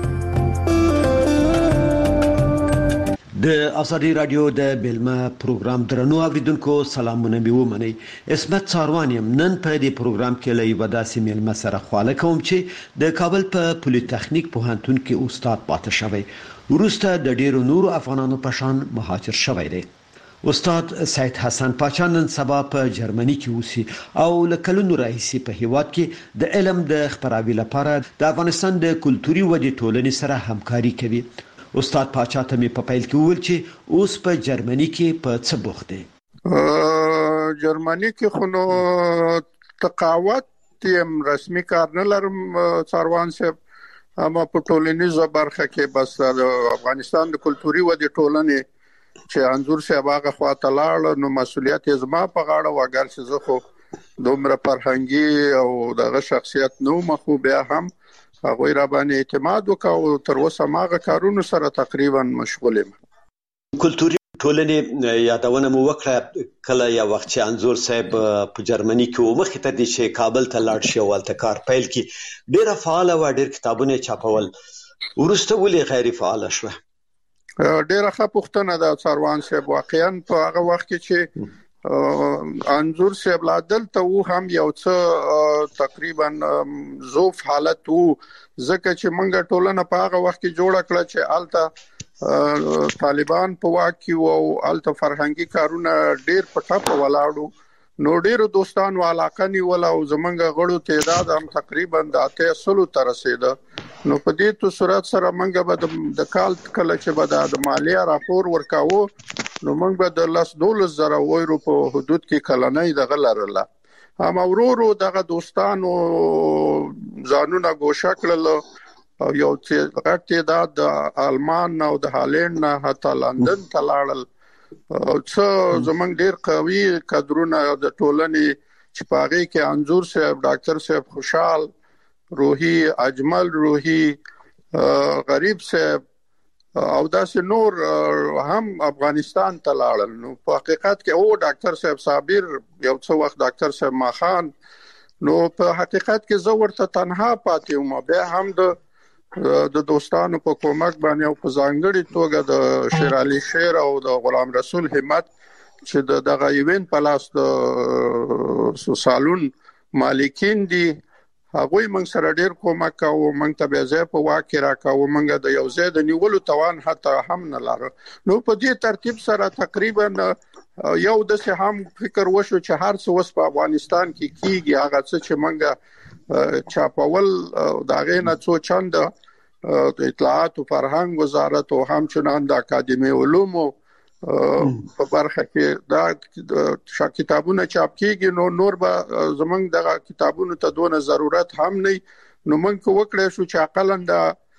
د آزادی رادیو د ملما پروګرام درنو اوریدونکو سلامونه مې ومنئ. اسمت څاروان یم. نن په دې پروګرام کې له یوه داسې ملما سره خواله کوم چې د کابل په پولیتخنیک پوهنتون کې استاد پاتې شوی، وروسته د ډیرو نورو افغانانو په شان مهاجر شوی دی. استاد سید حسن پاچا نن سبا په جرمني کې اوسي او له کلونو راهیسې په هیواد کې د علم د خپراوي لپاره د افغانستان د کلتوري ودې ټولنې سره همکاري کوي. استاد پاچا ته مې په پیل کې وویل چې اوس په جرمني کې په څه بوخت دی. جرمني کې خو نو تقاوت یم رسمي کار نه لرم څاروان صاحب، اما په ټولنیزه برخه کې بس د افغانستان د کلتوري ودې ټولنې چې انځور صاحب هغه خواته لاړ نو مسؤلیت یې زما په غاړه و، اگر چې زه خو دومره فرهنګي او دغه شخصیت نو مخو بیا هم هغه را باندې اعتماد وکاو. تر اوسه ماغه کارونو سره تقریبا مشغول یم. کلتوري ټولنې یادونه مو وکړه کله یو وخت چې انځور صاحب په جرمني کې مخکې ته دي چې کابل ته لاړ شي او هلته کار پیل کړي، ډېره فعاله وه، ډېر کتابونه چاپول، وروسته ولې غیر فعاله شوه؟ ډیره ښه پوښتنه ده څاروان صاحب. واقعا په هغه وخت کې چې انځور صاحب لا دلته وو هم یو څه تقریبا ضعف حالت وو، ځکه چې موږ ټولنه په هغه وخت کې جوړه کړه چې الته طالبان په واک کې او الته فرهنګي کارونه ډیر په ټاپه ولاړو، نو ډیرو دوستانو علاقه نیول او زمونږ غړو تعداد هم تقریبا د 800 ته رسیده. نو په دې تو صورت سره موږ به د کال کله چې به د مالیه راپور ورکاوه نو موږ به د 10-12 یورو په حدود کې کلنۍ دغه لرله. هم ورورو دغه دوستانو ځانونه ګوښه کړل او یو غټ تعداد د آلمان او د هالند نه حتی لندن ته لاړل. څه زمونږ ډیر قوي کادرونه د ټولنې چې په هغه کې انځور صاحب، ډاکټر صاحب خوشحال روحي، اجمل روحي، غریب صاحب او داسې نور هم افغانستان ته لاړل. نو په حقیقت کې او ډاکټر صاحب صابر، یو څو وخت ډاکټر صاحب ماخان، نو په حقیقت کې زه ورته تنها پاتې وم. بیا هم د دوستانو په کومک باندې او په ځانګړي توګه د شیر علي شیر او د غلام رسول همت چې دغه ایونت په لاس د سالون مالکین دي، هغه موږ سره ډیر کومک کوي. موږ ته به ځای په واکه راکاو، موږ د یو ځای د نیولو توان حتی هم نه لرو. نو په دې ترتیب سره تقریبا یو د څه هم فکر وشو چې هر څه وس په افغانستان کې کیږي، هغه څه چې موږ چاپول دا غینه څو چند د اطلاعات او فرهنګ وزارت او همچنان د اکاډمي علومو په برخه کې دا کتابونه چاپ کیږي. نو نور به زمونږ د کتابونو ته دونه ضرورت هم نه، نو موږ وکړې شو چې اقلن د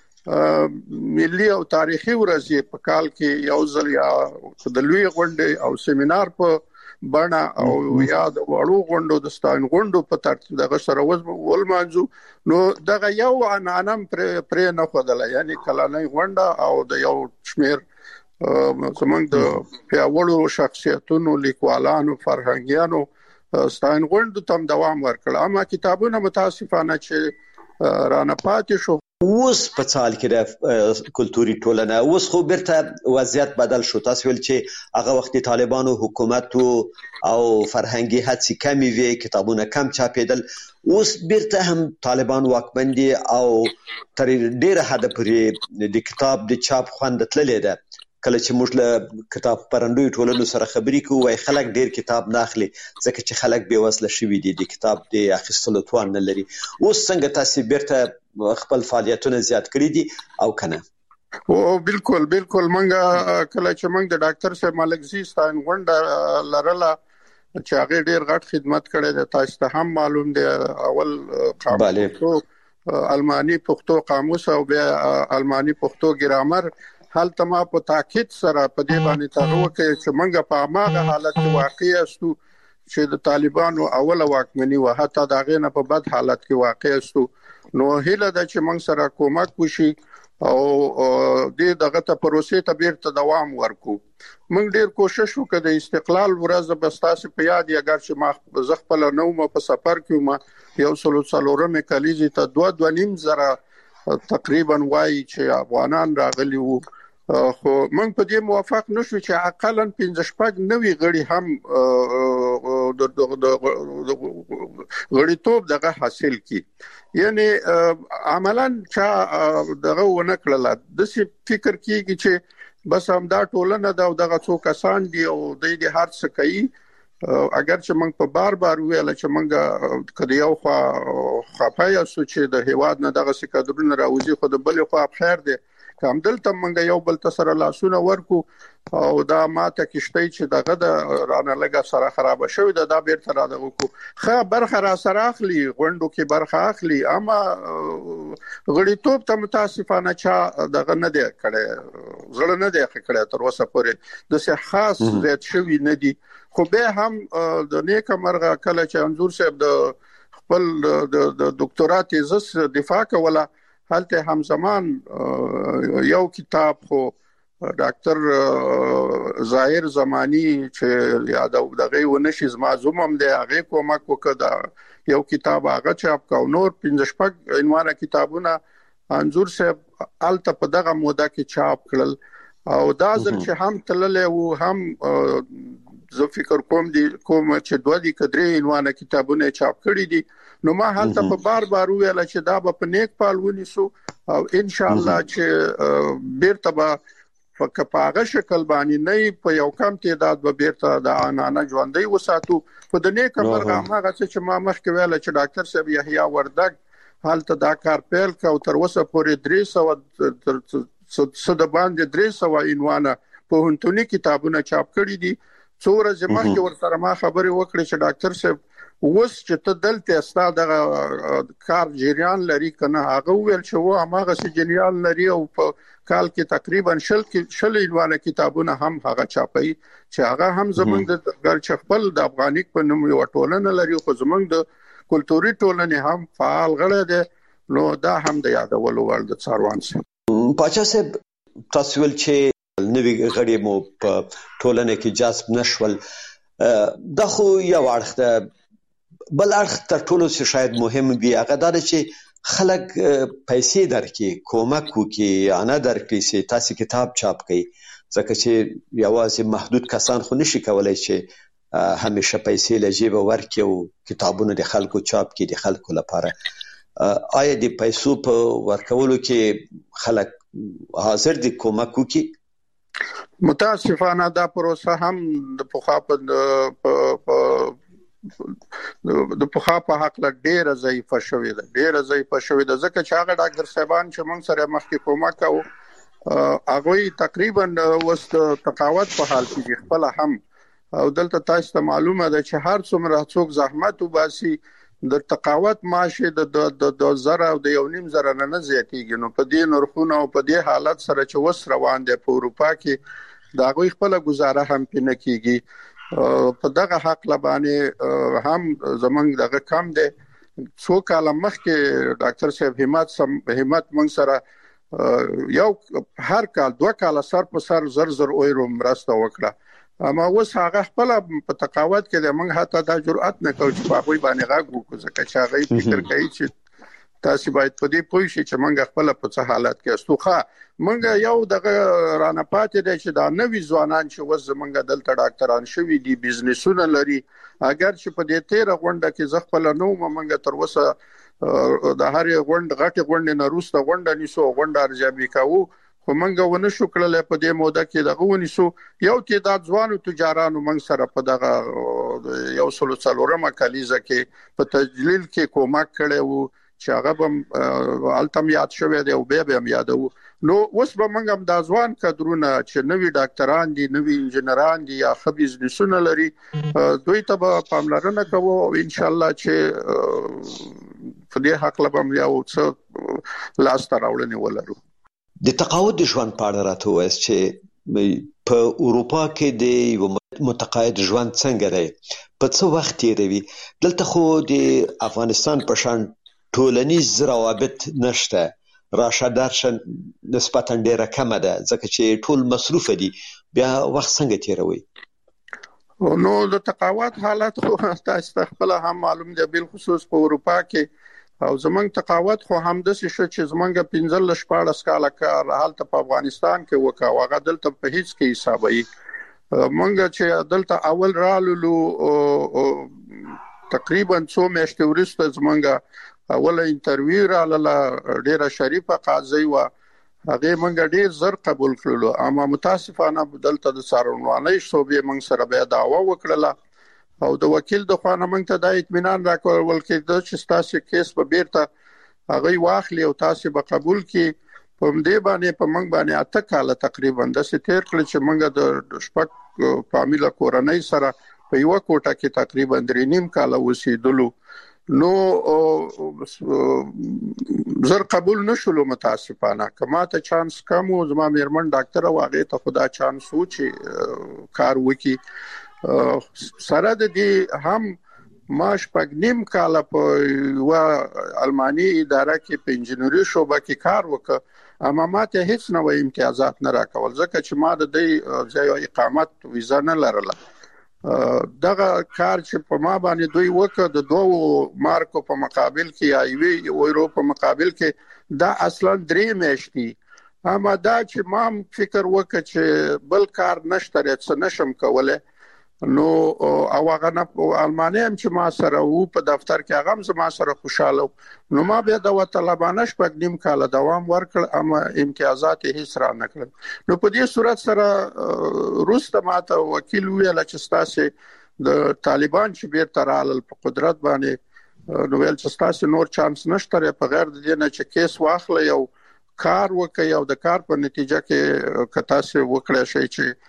ملي او تاریخي ورځې په کال کې یو ځل یا د لوی غونډې او سیمینار په بڼه او یا د وړو غونډو د ستاین غونډو په ترتیب دغه سره ولمانځو. نو دغه یو عنعنه پرې نه خدله، یعنی کلانۍ غونډه او د یو شمیر زمونږ د پیاوړو شخصیتونو، لیکوالانو، فرهنګیانو ستاین غونډو تم دوام ورکړ. اما کتابونه متاسفانه چې رانه پاتې شو. اوس په څال کې د کلتوري ټولنه اوس خو بیرته وضعیت بدل شو. تاسو ویل چې هغه وخت طالبانو حکومت او فرهنګي هڅې کمې وي، کتابونه کم چاپېدل، اوس بیرته هم طالبان واکمن دي او تر ډیره حد پورې د کتاب د چاپ خوند تللی ده. کله چې موږ له کتاب پرندوی ټولنو سره خبرې کوو وای خلک ډیر کتاب نه اخلي ځکه چې خلک بې وسله شوي دي، د کتاب د اخیستلو توان نه لري. اوس څنګه تاسو بیرته خپل فعالیتونه زیات کړی دي او کنه؟ او بالکل منګه کله چې موږ د ډاکټر صاحب ملک زی ستاین غونډه لرله چې هغه ډیر غټ خدمت کړی دی. تاسو ته هم معلوم دی اول قاموس المانی پښتو قاموس او بیا المانی پښتو ګرامر هلته ما په تاکید سره په دې باندې تغوه کوي چې موږ په هغه حالت کې واقع یاستو چې د طالبانو اوله واکمني و، حتی دا غینه په بد حالت کې واقع یاستو. نو هیله ده چې موږ سره کومک وشي او دې دغه ته پروسې ته بیرته دوام ورکو. موږ ډیر کوشش وکړو د استقلال ورځ به تاسو په یاد یې اگر چې ما زغپل نو ما په سفر کې ما 140 کلیزې ته 2.5 زره تقریبا وایي چې افغانان راغلي وو، خو موږ په دې موافق نشو چې اقلا 15 نوي غړي هم د غړیتوب دغه حاصل کی. یعنی عملاً چې دغه ونه کړل د څه فکر کیږي چې بس هم دا ټولنه دا دغه څو کسان دي او د دې هر څه کوي. اگر چې موږ په بار ویل چې موږ کدی یو خپایا سو چې د هیواد نه دغه څه کډرونه راوځي، خو د بل خو خیر دی کوم دلته موږ یو بل سره لاسونه ورکو او دا ماته کېشتي چې دغه د رانه لګه سره خراب شوی دا بیرته را دغه کو خه برخه را سره اخلي غونډو کې برخه اخلي، اما غړیتوب ته متاسفانه چا دغه نه دی کړي، زړه نه دی کړي تر اوسه پورې د څه خاص زیات شوی نه دی. خو به هم د نیک مرغه کله چې انزور صاحب د خپل د ډاکټرا تیزس دفاع کوله هلته هم زمان یو کتاب خو ډاکټر ظاهر زمانی چې یاد او دغه ونشي زما زومم دی هغه کومک وکړه یو کتاب هغه چاپ کا نور 15 عنوانه کتابونه انزور صاحب الته په دغه موده کې چاپ کړل او دا ځل چې هم تللې وو هم زه فکر کوم چې دوه دي کډري عنوانه کتابونه چاپ کړي دي. نو ما هلته په بار ویل چې دا په نیک پال ونیسو او ان شاء الله چې بیرته به په شکل باندې نه په یو کم تعداد به بیرته د انانه ژوندۍ وساتو. په د نیک مرغه هغه چې ما مخکې ویل چې ډاکټر صاحب یحیی وردګ هلته دا کار پیل کا او تر اوسه پورې 300 باندې 300 عنوانه په هنتونی کتابونه چاپ کړي دي. څو ورځې مخکې ورسره ما خبرې وکړې چې ډاکټر صاحب اوس چې ته دلته استا د کار جریان لري کنه، هغه ویل چې و هغه سي جریان لري او په کال کې تقریبا 10 عنوانه کتابونه هم هغه چاپي چې هغه هم زمونږ د ګر خپل د افغانیک په نوم یو ټولنه لري، خو زمونږ د کلتوري ټولنې هم فعال غړي دي. نو دا هم د یادولو وړ د څاروان سي. پاچا صاحب تاسو ول چې نوی غړي مو په ټولنه کې جذب نشول، دا خو یو اړخ ده. بل اړخ تر ټولو څه شاید مهم وي هغه دا چې خلک پیسې درکې کومک وکي یا نه درکې چې تاسو کتاب چاپ کړئ، ځکه چې یوازې محدود کسان خو نشي کولای چې همیشه پیسې له جیبه ورکړي او کتابونه د خلکو چاپ کړي د خلکو لپاره. آیا د پیسو په ورکولو کې خلک حاضر دي کومک وکي؟ متاسفانه دا پروسه هم د پخوا په حق له ډیره ضعیفه شوې ده ځکه چې هغه ډاکټر صاحبان چې موږ سره مخکې کومک کوو هغه تقریبا وست تقاوت په حال کې خپل هم او دلته تاسو ته معلومه ده چې هر څومره څوک زحمت وباسي د تقاوت ماشه د زره او د 1.5 زره نه زیاتیږي. نو په دې نرخونه او په دې حالت سره چې وس روان دي په اروپا کې دا غوي خپل گزاره هم پینه کیږي. په دغه حق لبانه هم زمنګ دغه کم دي. څو کال مخکې ډاکټر صاحب همت مون سره یو هر کال 2 کال سر په سر زر اورو مرسته وکړه، اما اوس هغه خپل په تقاوت کې د موږ حتی دا جرأت نه کوي چې په هغه باندې غاګو کو ځکه چې هغه فکر کوي چې تاسو باید په دې پوه شئ چې موږ خپل په څه حالت کې استوخه موږ یو دغه رانه پاتې دي چې دا نوې ځوانان چې وز موږ دلته ډاکټران شوي دي بزنسونه لري، اگر چې په دې 13 غونډه کې زغپل نو موږ تر وسه د هر غونډ غټي غونډه نه روسته غونډه نیسو غونډه ارزیابي کوو، خو موږ ونه شو کړل په دې موده کې دغه ونیسو. یو تعداد ځوانو تجارانو موږ سره په دغه یو سلو څلورمه کلیزه کې په تجلیل کې کومک کړي وو چې هغه هم التم یاد شوی دی او به هم یادو. نو اوس به موږ هم د ځوان کادرونه چې نوی ډاکټران دي نوی انجنیران دي یا ښه بزنسونه لري دوی ته به پاملرنه کوو او ان شاء الله چې په دې حق لبم یو څه لاس ته راوړنې ولرو. د تقاعد ژوند په اړه راته وایي چې په اروپا کې د متقاعد ژوند څنګه دی په څه وخت تیروي دلته خو د افغانستان په شان ټولنیز روابط نشته راشه درشه نسبتا ډیره کمه ده ځکه چې ټول مصروف دي بیا وخت څنګه تیروي نو د تقاعد حالت خو تاسو خپل هم معلوم دی بل خصوص په اروپا کې او زمونږ تقاعد خو هم د څه چې زمونږ 15 کاله کار حالت په افغانستان کې وکاو هغه دلته په هیڅ کې حسابي مونږ چې دلته اول رالو تقریبا 2 میاشتې وروسته زمونږ اوله انټرویو رااله ډیره شریفه قاضي و هغه مونږ ډیر زر قبول کړلو اما متاسفانه دلته د څارنوالۍ صوبې مونږ سره به دعوا وکړه او د وکیل د خوانه مونږ ته د اطمینان راکول کې چې تاسو کیس په بیرته هغه واخلي او تاسو به قبول کړي په دې باندې په مونږ باندې 8 کال تقریبا د ستیر کړ چې مونږ د شپږ فامیل کورنۍ سره په یو کوټه کې تقریبا 3.5 کال اوسېدلو نو زر قبول نشولو متاسفانه کما ته چانس کم او زما میرمن ډاکټر واغې ته خدا چانس و چې کار وکي سره د دې هم ماش پګنیم کال په و المانی اداره کې په انجنیری شوبه کې کار وکړ اما ماته هیڅ نوې امتیازات نه راکول ځکه چې ما د دې ځای اقامت ویزا نه لرله دغه کار چې په ما باندې دوی وکړ د 2 مارکو په مقابل کې ایوي یورو په مقابل کې دا اصلا 3 میاشتې اما دا چې ما فکر وکړ چې بل کار نشته رڅ نشم کوله نو او هغه نه المانیا هم چې ما سره وو په دفتر کې هغه هم زما سره خوشاله نو ما بیا د طالبانه شپږ کال دوام ورکړ اما امتیازات هیڅ را نه کړل نو په دې صورت سره روسته ماته وکیل ویل چې تاسو د طالبان چې بیرته رالل په قدرت باندې نو ویل چې تاسو نور چانس نشته په غیر د دې نه چې کیس واخلې او کار وکړي او د کار په نتیجه کې کتا سه وکړی شي چې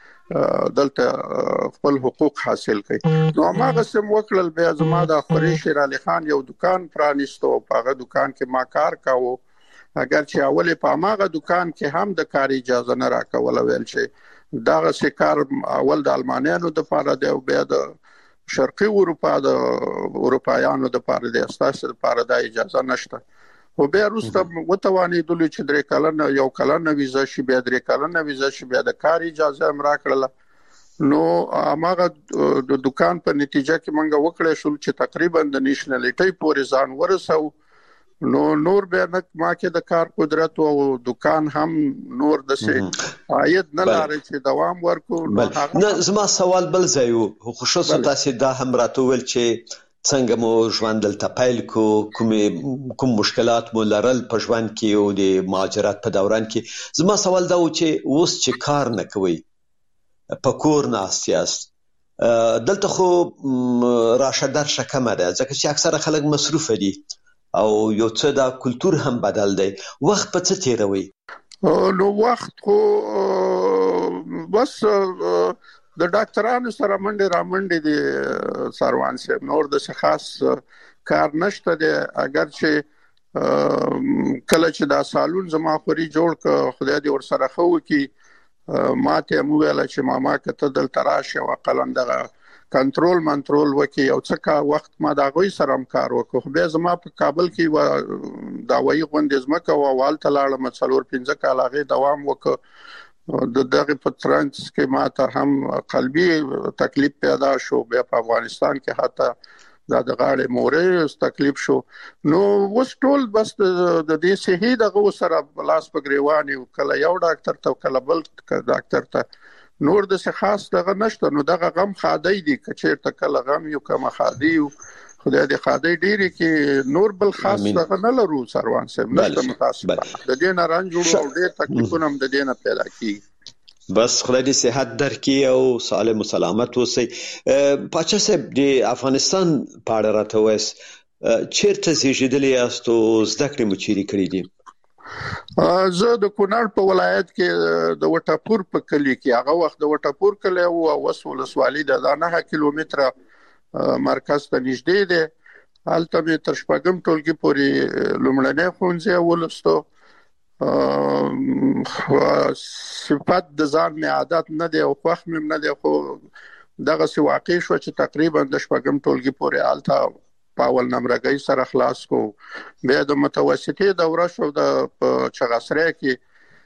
دلته خپل حقوق حاصل کړي نو هغه سم وکړل بیا زما د خوري شیر علي خان یو دکان پرانیستو په هغه دکان کې ما کار کاوه اگر چې اوله په هغه دکان کې هم د کار اجازه نه راکول ویل چې دا کار اول د المانیانو د لپاره دی او بیا د شرقي اروپا د اروپایانو د لپاره دی اساسه د لپاره د اجازه نشته او بیا روسته وتوانی دلی چې 3 کلنه یو کلنه ویزا شي بیا 3 کلنه ویزا شي بیا د کار اجازه هم راکړله نو هغه د دکان په نتیجه کې منګه وکړې شو چې تقریبا د نېشنلټي پورې ځان ورسو نو نور به ما کې د کار قدرت او دکان هم نور د سه عاید نه لري چې دوام ورکو نه زما سوال بل ځایو خصوصا تاسو دا هم راته ویل چې څنګه مو ژوند دلته پیل کوم مشکلات مو لرل په ژوند کې او د مهاجرت په دوران کې زما سوال دا و چې اوس چې کار نه کوي په کور نه اساس دلته خو راشه درشه کمه ده ځکه چې اکثره خلک مصروف دي او یو څه دا کلچر هم بدل دی وخت په څه تیروي نو وخت خو بس د ډاکټرانو سره منډه را منډه دي سروان صاحب نور د خاص کار نشته دي اگر چې کله چې دا سالون زما خوري جوړ ک خدای دې ور سره خو کی ماته مو ویل چې ماما کته دل تراشه او قلندغه کنټرول وکي او څه وخت ما دا غوي سره کار وکړو به زما په کابل کې و دا وایي غوندې زما کو والته لاړم 4-5 کال هغه دوام وکړ د دغه پترانس کې ماته هم قلبي تکلیف پیدا شو بیا په افغانستان کې حتی دا د غاړې مورې تکلیف شو نو وس ټول بس د دې صحیح دغه سره بلاس په گریوانی کله یو ډاکټر ته کله بل ډاکټر ته نور د څه خاص دغه نشته نو دغه غم خادي دي کچیر ته کله غم یو کما خادي خدای دې خادي ډیری کې نور بل خاص دغه نه لرو سروان صاحب نشته متاسفه د دې نه رنج او ډېر تکلیفونه هم د دې نه پیدا کیږي بس خدای دې صحت درکړي او سالم او سلامت اوسئ پاچا صاحب د افغانستان په اړه راته وایي چیرته زیږیدلی یاست او زده کړې مو چیرې کړې دي زه د کونړ په ولایت کې د وټاپور په کلی کې هغه وخت د وټاپور کلی او وسول ولسوالۍ د 9 کیلومتره مرکز ته نږدې دی. هلته مې تر شپږم ټولګي پورې لومړنی ښوونځی ولوستو. صفت د ځان مې عادت نه دی او خوښ مې نه دی، خو دغه سی واقع شو چې تقریبا د شپږم ټولګي پورې هلته په اول نمرګۍ سره خلاص کو. بیا د متوسطې دوره شو د چغسری کې.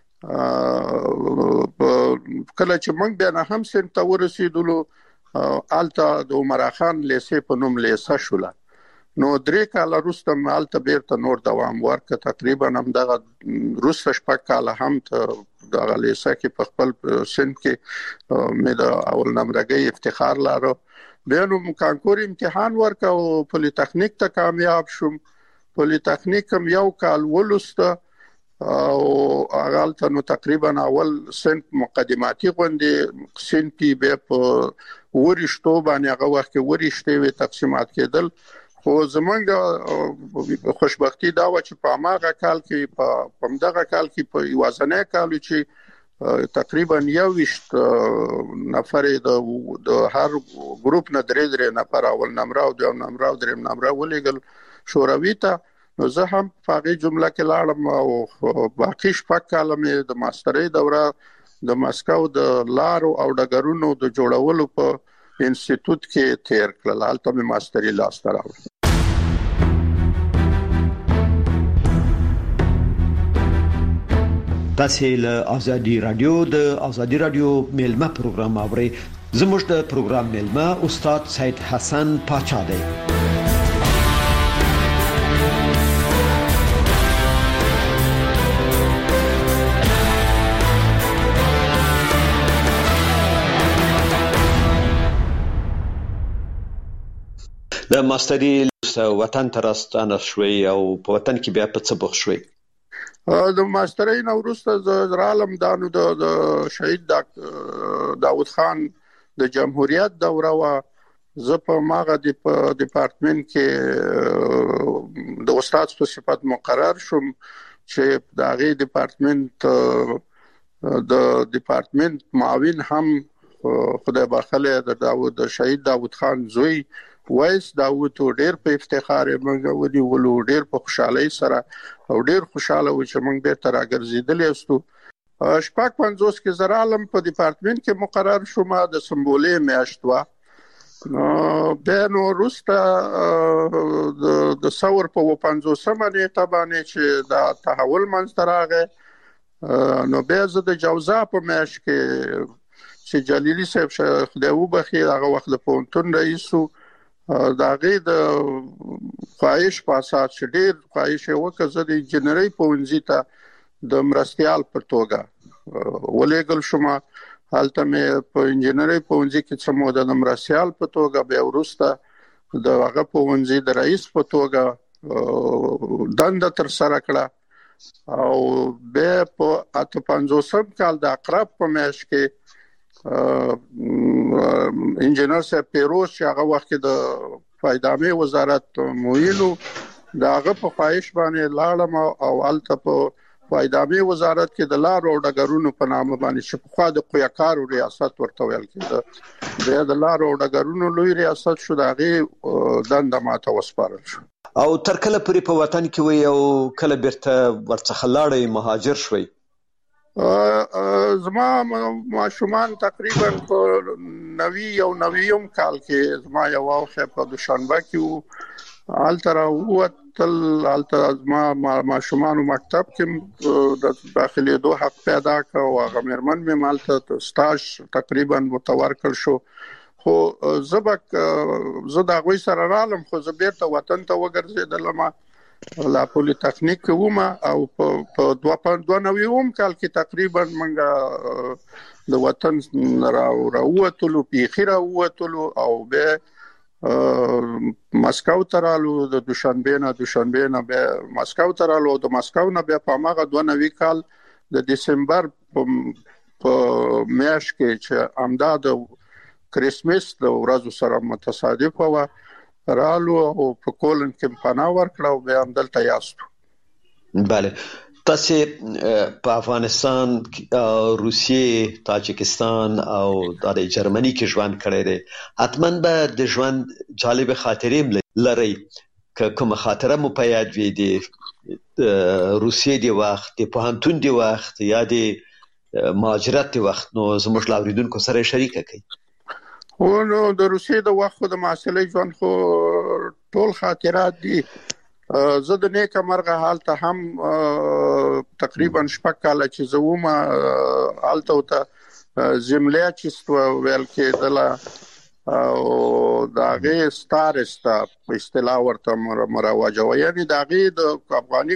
کله چې موږ بیا نه هم صنف ته ورسېدلو هلته د عمرا خان لیسې په نوم لیسه شوله. نو 3 کاله وروسته مې هلته بیرته نور دوام ورکړ. تقریبا هم دغه وروسته 6 کاله هم دغه لیسه کې په خپل صنف کې مې د اول نمرګۍ افتخار لاره. بیا نو کانکور امتحان ورکړ او پولی تخنیک ته کامیاب شوم. پولی تخنیک هم 1 کال ولوسته او هغه هلته نو تقریبا اول صنف مقدماتي غونډې صنفي بیا په ورشتو باندې هغه وخت کې ورشتې وې تقسیمات کېدل. خو زمونږ خوشبختی دا و چې په هغه کال کې په همدغه کال کې په یوازنی کال چې تقریبا 21 نفر د هر ګروپ نه 3 نفر اول نمره او دویم نمره او دریم نمره ولېږل شوروي ته. نو زه هم په هغې جمله کې لاړم او باقي 6 کاله مې د ماسترۍ دوره د مسکو د لارو او ډګرونو د جوړولو په انسټیټوټ کې تیر کړل. هلته مې ماستري لاسته راوړه. تاسو له ازادي رادیو میلمه پروګرام اورئ. زموږ د پروګرام میلمه استاد سید حسن پاچا دی. د ماستري وطن ته راستانه شوي او په وطن کې بیا په څه بوخت شوي؟ د ماسترۍ نه وروسته زه رالم دانو د شهید داود خان د جمهوریت دوره وه. زه په ماغه ډپارټمنټ کې د استاد په صفت مقرر شوم چې د هغې ډپارټمنټ معاون هم خدای بخښلی د شهید داود خان زوی وایس داود ډېر په افتخار موږ ونیولو، ډېر په خوشحالۍ سره او ډېر خوشاله و چې موږ بیرته راګرځېدلی یاستو. 55 کې زه رالم په ډپارټمنټ کې مقرر شوم. د سمبولې میاشت وه. بیا نو وروسته د ثور په 55مه نیټه باندې چې دا تحول منځته راغی، نو بیا زه د جوزا په میاشت کې چې جلیلي صاحب خدای وبخښي هغه وخت د پوهنتون رئیس و، د هغې د خواهش په اساس چې ډېر خواهش یې وکړ زه د انجینرۍ پوهنځي ته د مرستیال په توګه ولېږل شوم. هلته مې په انجینرۍ پوهنځي کې څه موده د مرستیال په توګه، بیا وروسته د هغه پوهنځي د رئیس په توګه دنده ترسره کړه او بیا په 58 کال د اقرب په میاشت کې انجینر صاحب پیروز چې هغه وخت کې د فایدامې وزارت معین و، د هغه په خواهش باندې لاړم او هلته په فایدامې وزارت کې د لارو او ډګرونو په نامه باندې چې پخوا د قویاکارو ریاست ورته ویل کېده، بیا د لارو او ډګرونو لوی ریاست شو. د هغې دنده ماته وسپارل شو. او تر کله پورې په وطن کې وئ او کله بیرته ورڅخه لاړئ مهاجر شوئ؟ زما ماشومان تقریبا په 90 کال کې زما یو واخه په دوشنبه کې وو، هلته راووتل. هلته زما ماشومانو مکتب کې د داخلېدو حق پیدا کړ او هغه مېرمن مې هلته سټاژ تقریبا متورکل شو. خو زه د هغوی سره رالم، خو زه بیرته وطن ته وګرځېدلم. لا پولی تخنیک وم او په 92 کال کې تقریبا موږ د وطن راووتلو، پیښې راووتلو او بیا مسکو ته رالو. د دوشنبې نه بیا مسکو ته رالو. د مسکو نه بیا په هماغه 92 کال د دسمبر په میاشت کې چې همدا د کرسمس د ورځو سره متصادفه وه رالو او په کولن کې پناه ورکړه او بیا هم دلته یاستو. بله، تاسو په افغانستان، روسیې، تاجکستان او د جرمني کې ژوند کړی دی. حتماً به د ژوند جالب خاطرې لرئ. که کومه خاطره مو په یاد وي د روسیې د وخت، د پوهنتون د وخت یا د مهاجرت د وخت، نو زموږ له اوریدونکو سره شریکه کړئ. نو د روسیې د وخت د محصلۍ ژوند خو ټول خاطرات دي. زه د نیکه مرغه حالته هم تقریبا 6 کاله چې زه وم حالته ته زملیاچیstvo ویل کېدله او داغه ستارستا په اصطلاح ورته مروجه و. یعنی داغه د افغاني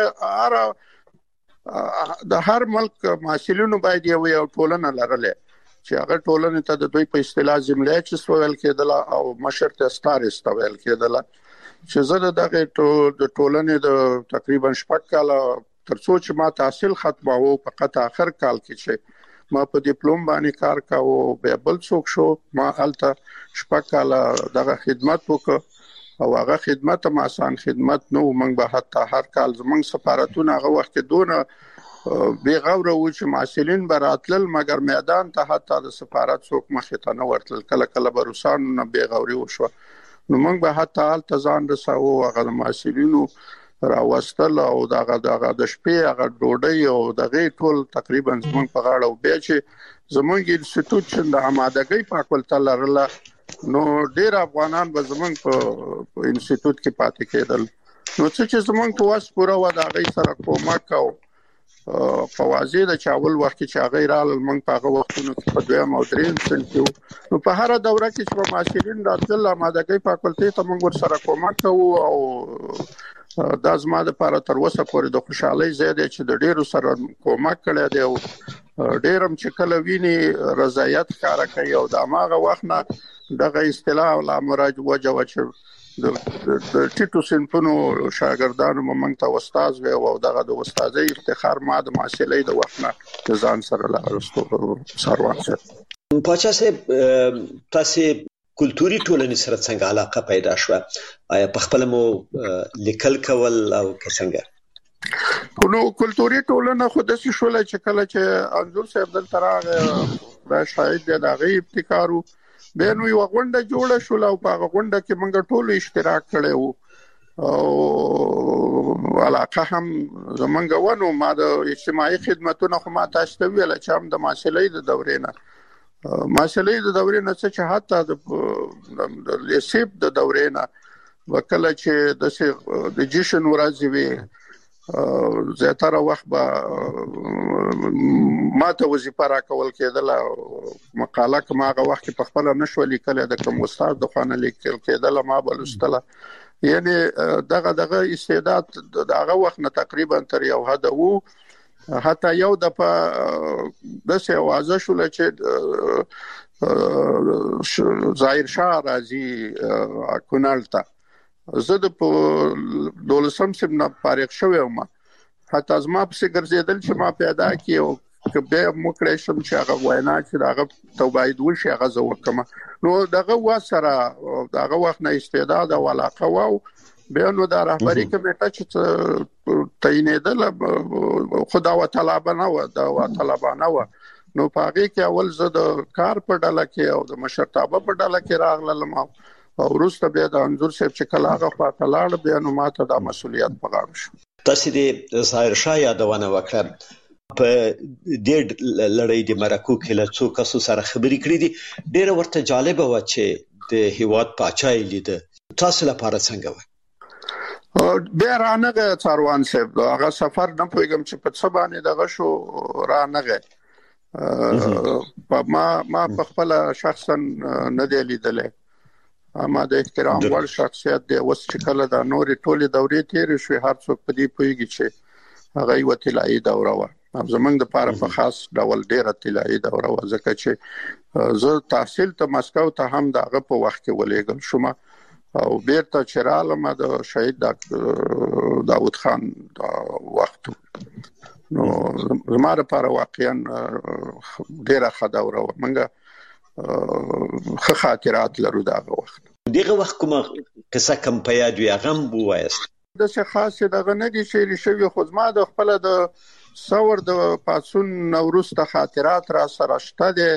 د هر ملک محصلینو باید یو ټولنه لرله چې هغه ټولنه ته د دوی په اصطلاح زملیاچیstvo ویل کېدله او مشر ته ستارستا ویل کېدله. چې زه د ټولنې د تقریبا 6 کاله ترڅو چې ما تحصیل ختماوه، فقط آخر کال کې چې ما په ډیپلوم باندې کار کاوه، به بل څوک شو، ما حالته 6 کاله دغه خدمت وکړ او هغه خدمت هم آسان خدمت نو. موږ به حتی هر کال زموږ سفارتونه هغه وخت دونه بے غوره و چې محصلین به راتلل، مګر میدان ته حتی د سفارت څوک مخې ته نه ورتلل. کله کله به روسانو نه بے غوري وشوه، نو موږ به حتی حالت ځان رساو، هغه محصلینو راوستل او دغه د شپې هغه ډوډۍ او دغه ټول تقریبا زموږ په غاړه. او بیا چې زموږ انسټیټیوټ چې د آمادګۍ فاکولټه لرله، نو ډېر افغانان به زموږ په انسټیټیوټ کې پاتې کېدل. نو چې زموږ په واس پوره و د هغې سره کومک او په واضح د چاول وخت چې هغه رال موږ په هغه وختونو کې په دویم او دریم صنف کې نو په هر دوره کې چې محصلین راتلل آمادګۍ فاکولټې ته موږ ورسره کومک کوو او دا زما لپاره تر اوسه پورې د خوشحالۍ ځای دی چې د ډېرو سره کومک کړی دی او ډېر هم چې کله ویني رضایت ښکاره کوي. او د هماغه وخت نه دغه اصطلاح لا مراج وجه چې د ټیټو صنفونو شاګردانو موږ ته استاد وي او دغه د استادۍ افتخار ما د محصلۍ د وخت نه ځان سره لارستو سروان شه. پاچا صاحب، تاسو کلتوري ټولنې سره څنګه علاقه پیدا شوه؟ آیا په خپل مو لیکل کول او څنګه؟ نو کلتوري ټولنه خو د شوله چې کله چې انځور صاحب دلته راغی را شاید د هغه ابتکارو به نو یو غونډه جوړه شو او په غونډه کې موږ ټول اشتراک کړو او علاقه هم زمونږ ونه. ما د اجتماعي خدماتونو خو ما تاسو ته ویل چې هم د محصلۍ د دورې نه چې حتی د لیسیب د دورې نه وکړه چې د جشن ورځې وي زیاتره وخت به ما ته وظیفه راکول کېدله. مقاله کوم هغه وخت په خپل نشو لیکل د کوم استاد د خانه لیکل کېدله، ما بلستله. یعنی دغه استعداد دغه وخت نه تقریبا تر یو حد وو. حتی یو د په داسې اوازه شو چې ظاهر شاه راځي کونړ ته. زه د 12 سم نه فارغ شوم، حتی زما په ګرځیدل چې ما پیدا کیو کبه مکړې شم چې هغه وینا چې هغه توباید وشي هغه زه وکم. نو دغه وسره دغه وخت نه استعداد او علاقه وو. به نو د رهبری کمیټه چې تعینېدل خدا وتعالى و نو پاګه کې اول زه د کار په ډله کې او د مشرتابه په ډله کې راغلم او وروسته بیا د انځور صاحب چې کله هغه خواته لاړ بیا نو ماته د مسولیت په غاړه شو. تاسو د ظاهر شاه یادونه وکړه. په دې لړۍ د مرکو کې له څو کسو سره خبرې کړې دي. ډېر ورته جالب و چې د هیواد پاچای لید. تاسو لپاره څنګه و؟ بیا رانغه څاروان صاحب هغه سفر نه پوهیږم چې په څه باندې دغه شو رانغه. ما په خپل شخصا نه دی لیدلې. ما د احترام وړ شخصیت دی. اوس چې کله د نورې ټولې دورې تیر شوې هر څوک په دې پوهیږي چې هغه یو طلایي دوره و. زمونږ د پاره په خاص ډول ډیره طلایي دوره و، ځکه چې زه تحصیل ته مسکو ته هم دغه په وخت کې ولېږل شوم او بیرته چرالم د شهید داوود خان وخت. نو زماره لپاره واقعا ډیره ښه دوره و. موږ ښه خاطرات لرو دغه وخت. دغه وخت کومه قصه کم په یاد وي هغه وایست؟ د څه خاصه دغه نه دي چې شوی خو ما د خپل د څور د پاتون نوروز ته خاطرات را سره شته دي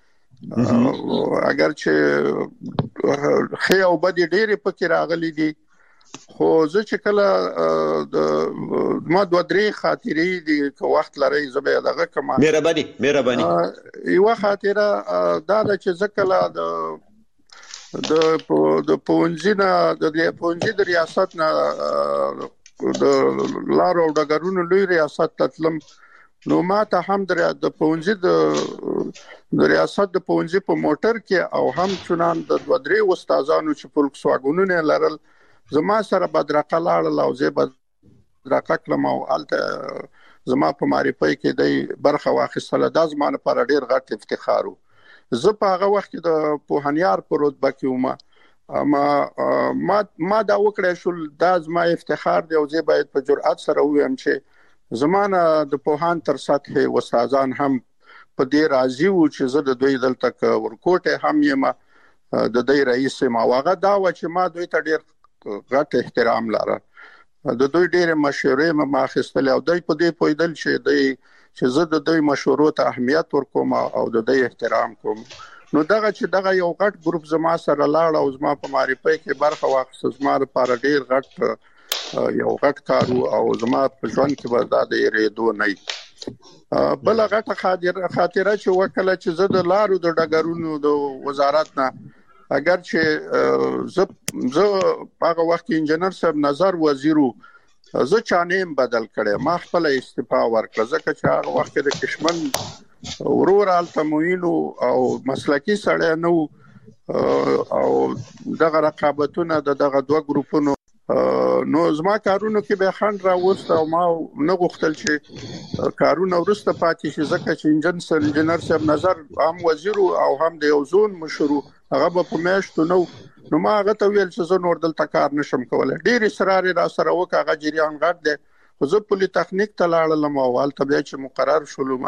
اگر چې خي او بدی ډېر پکې راغلي دي خو زه چې کله د ما دوه درې خاطرې دي که وخت لري زبې دغه کما مهرباني یو خاطره دا چې زه کله د پونځینا د پونځي د ریاست نه د لارو ډګرونو لوی ریاست تطلم نو ما ته هم د پونځي د ریاست د پونځي په موټر کې او هم چنان د دوه درې استادانو چې فولکس واګونونه لرل زما سره بدرقه لاړل او زه بدرقه کلم او الته زما په معرفي کې د برخه واخیستله د زمانه پر ډیر غټ افتخار زه په هغه وخت کې د پوهنیار په رتبه کې وم ما دا وکړې شو د زما افتخار دی او زه باید په جرأت سره وایم چې زمانه د پوهان تر سطح استادان هم په دې راضي وو چې زه د دوی دلته ورکوټه هم یم د دې رئیس ما واغه دا و چې ما دوی ته ډیر غټ احترام لاره د دوی ډېر مشورې ما اخیستل او دوی په دې پویدل چې زه د دوی مشورو ته اهمیت ورکوم او د دوی احترام کوم نو دغه یو غټ ګروپ زما سره لاړ او زما په معرفي کې برخه واخیسته زما لپاره ډېر غټ یو غټ کارو او زما په ژوند کې به دا د ریدو نه بل غټه خاطره چې وکړه چې زه د لارو د ډګرونو د وزارت نه اگر چې زه هغه وخت انجنیر صاحب نظر وزیرو زه چانیم بدل کړم ما خپل استعفا ورکړه ځکه چې هغه وخت د کشمن ورور التموینو او مسلکی سړی نو او دغه رقابتونه دغه دوه ګروپونو نو زما کارونو کې به خند راوست او ما نه غوښتل چې کارونه ورسته پاتې شي ځکه چې انجنیر صاحب نظر هم وزیرو او هم د یو زون مشرو هغه په میاشتو نو ما هغه ته ویل چې زه نور دلته کار نشم کولای ډیر اصرار را سره وکړ هغه جریان غټ دی خو زه پولی تخنیک ته لاړم او هلته بیا چې مقرر شولم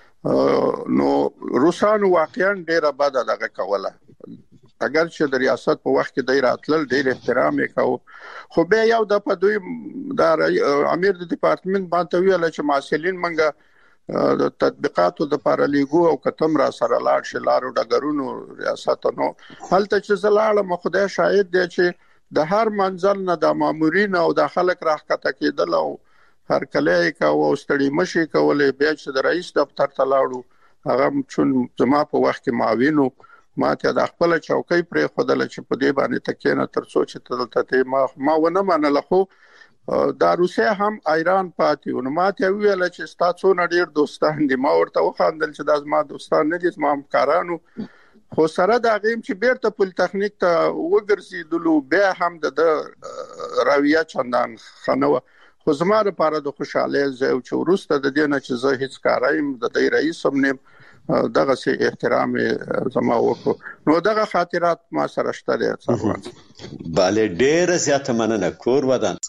نو روسانو واقعا ډیره بد دغه کوله اگر چې د ریاست په وخت کې د راتلل ډیر احترام وکاو خو بیا یو د په دوی د امیر د ډپارټمنټ باندې ویل چې مسؤلین منګه د تطبیقاتو د پارلیګو او کتم را سره لاړ شي لارو ډګرونو ریاست نو هلته چې زلاله خدای شاهد دی چې د هر منزل نه د مامورین او د خلک راخته کېدل او هر کله کا او ستړي مشي کولې بیا چې د رئیس دفتر ته لاړو هغه چون زما په وخت کې معاونو ما ته د خپل چوکۍ پرې خدل چې په دې باندې تکینه تر څو چې تلته ما ونه منله خو دا روسیا هم ایران پاتې نو ما ته ویل چې تاسو نه ډیر دوستان دي ما ورته وخاندل چې دا زما دوستان نه دي زما همکارانو خو سره دا غیم چې بیرته پول تخنیک ته وګرځیدلو بیا هم د راویه چندان خنوه خو زما لپاره د خوشاله زو چې ورسته د دې نه چې زه هیڅ کارایم د دې رئیس هم نه دغه سي احترام زما وکړو نو دغه خاطرات ما سره شته دي bale ډېر زیاته مننه کور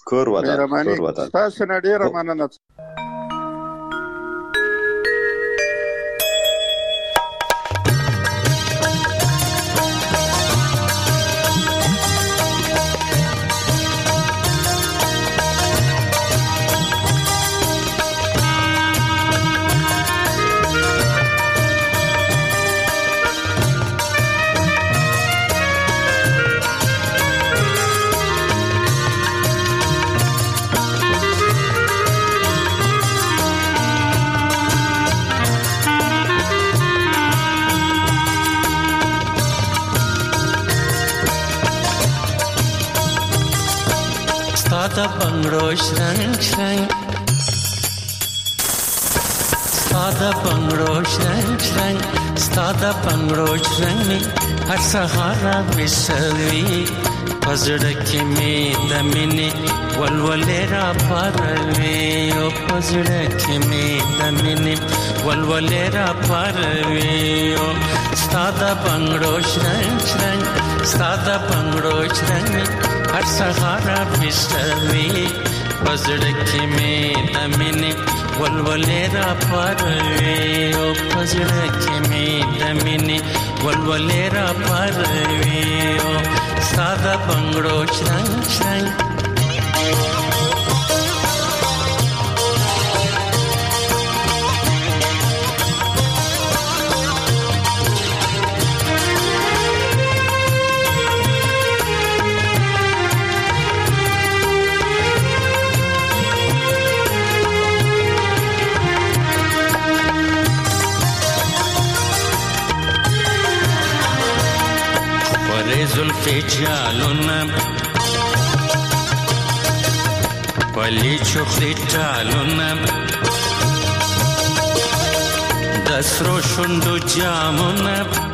ودان تاسو نه ډېر مننه Stada bangro shrang shrang Stada bangro shrang shrang Stada bangro shrang mi har sahara visavi Pazdak me damine walwalera parve o pazdak me damine walwalera parve o Stada bangro shrang shrang Stada bangro shrang mi har sahara visavi pazdak me damine walwalera parve o pazdak me damine walwalera parve o sada bangro shrang shrang جالونه پلی چوخی جالونه دسرو شندو جامونه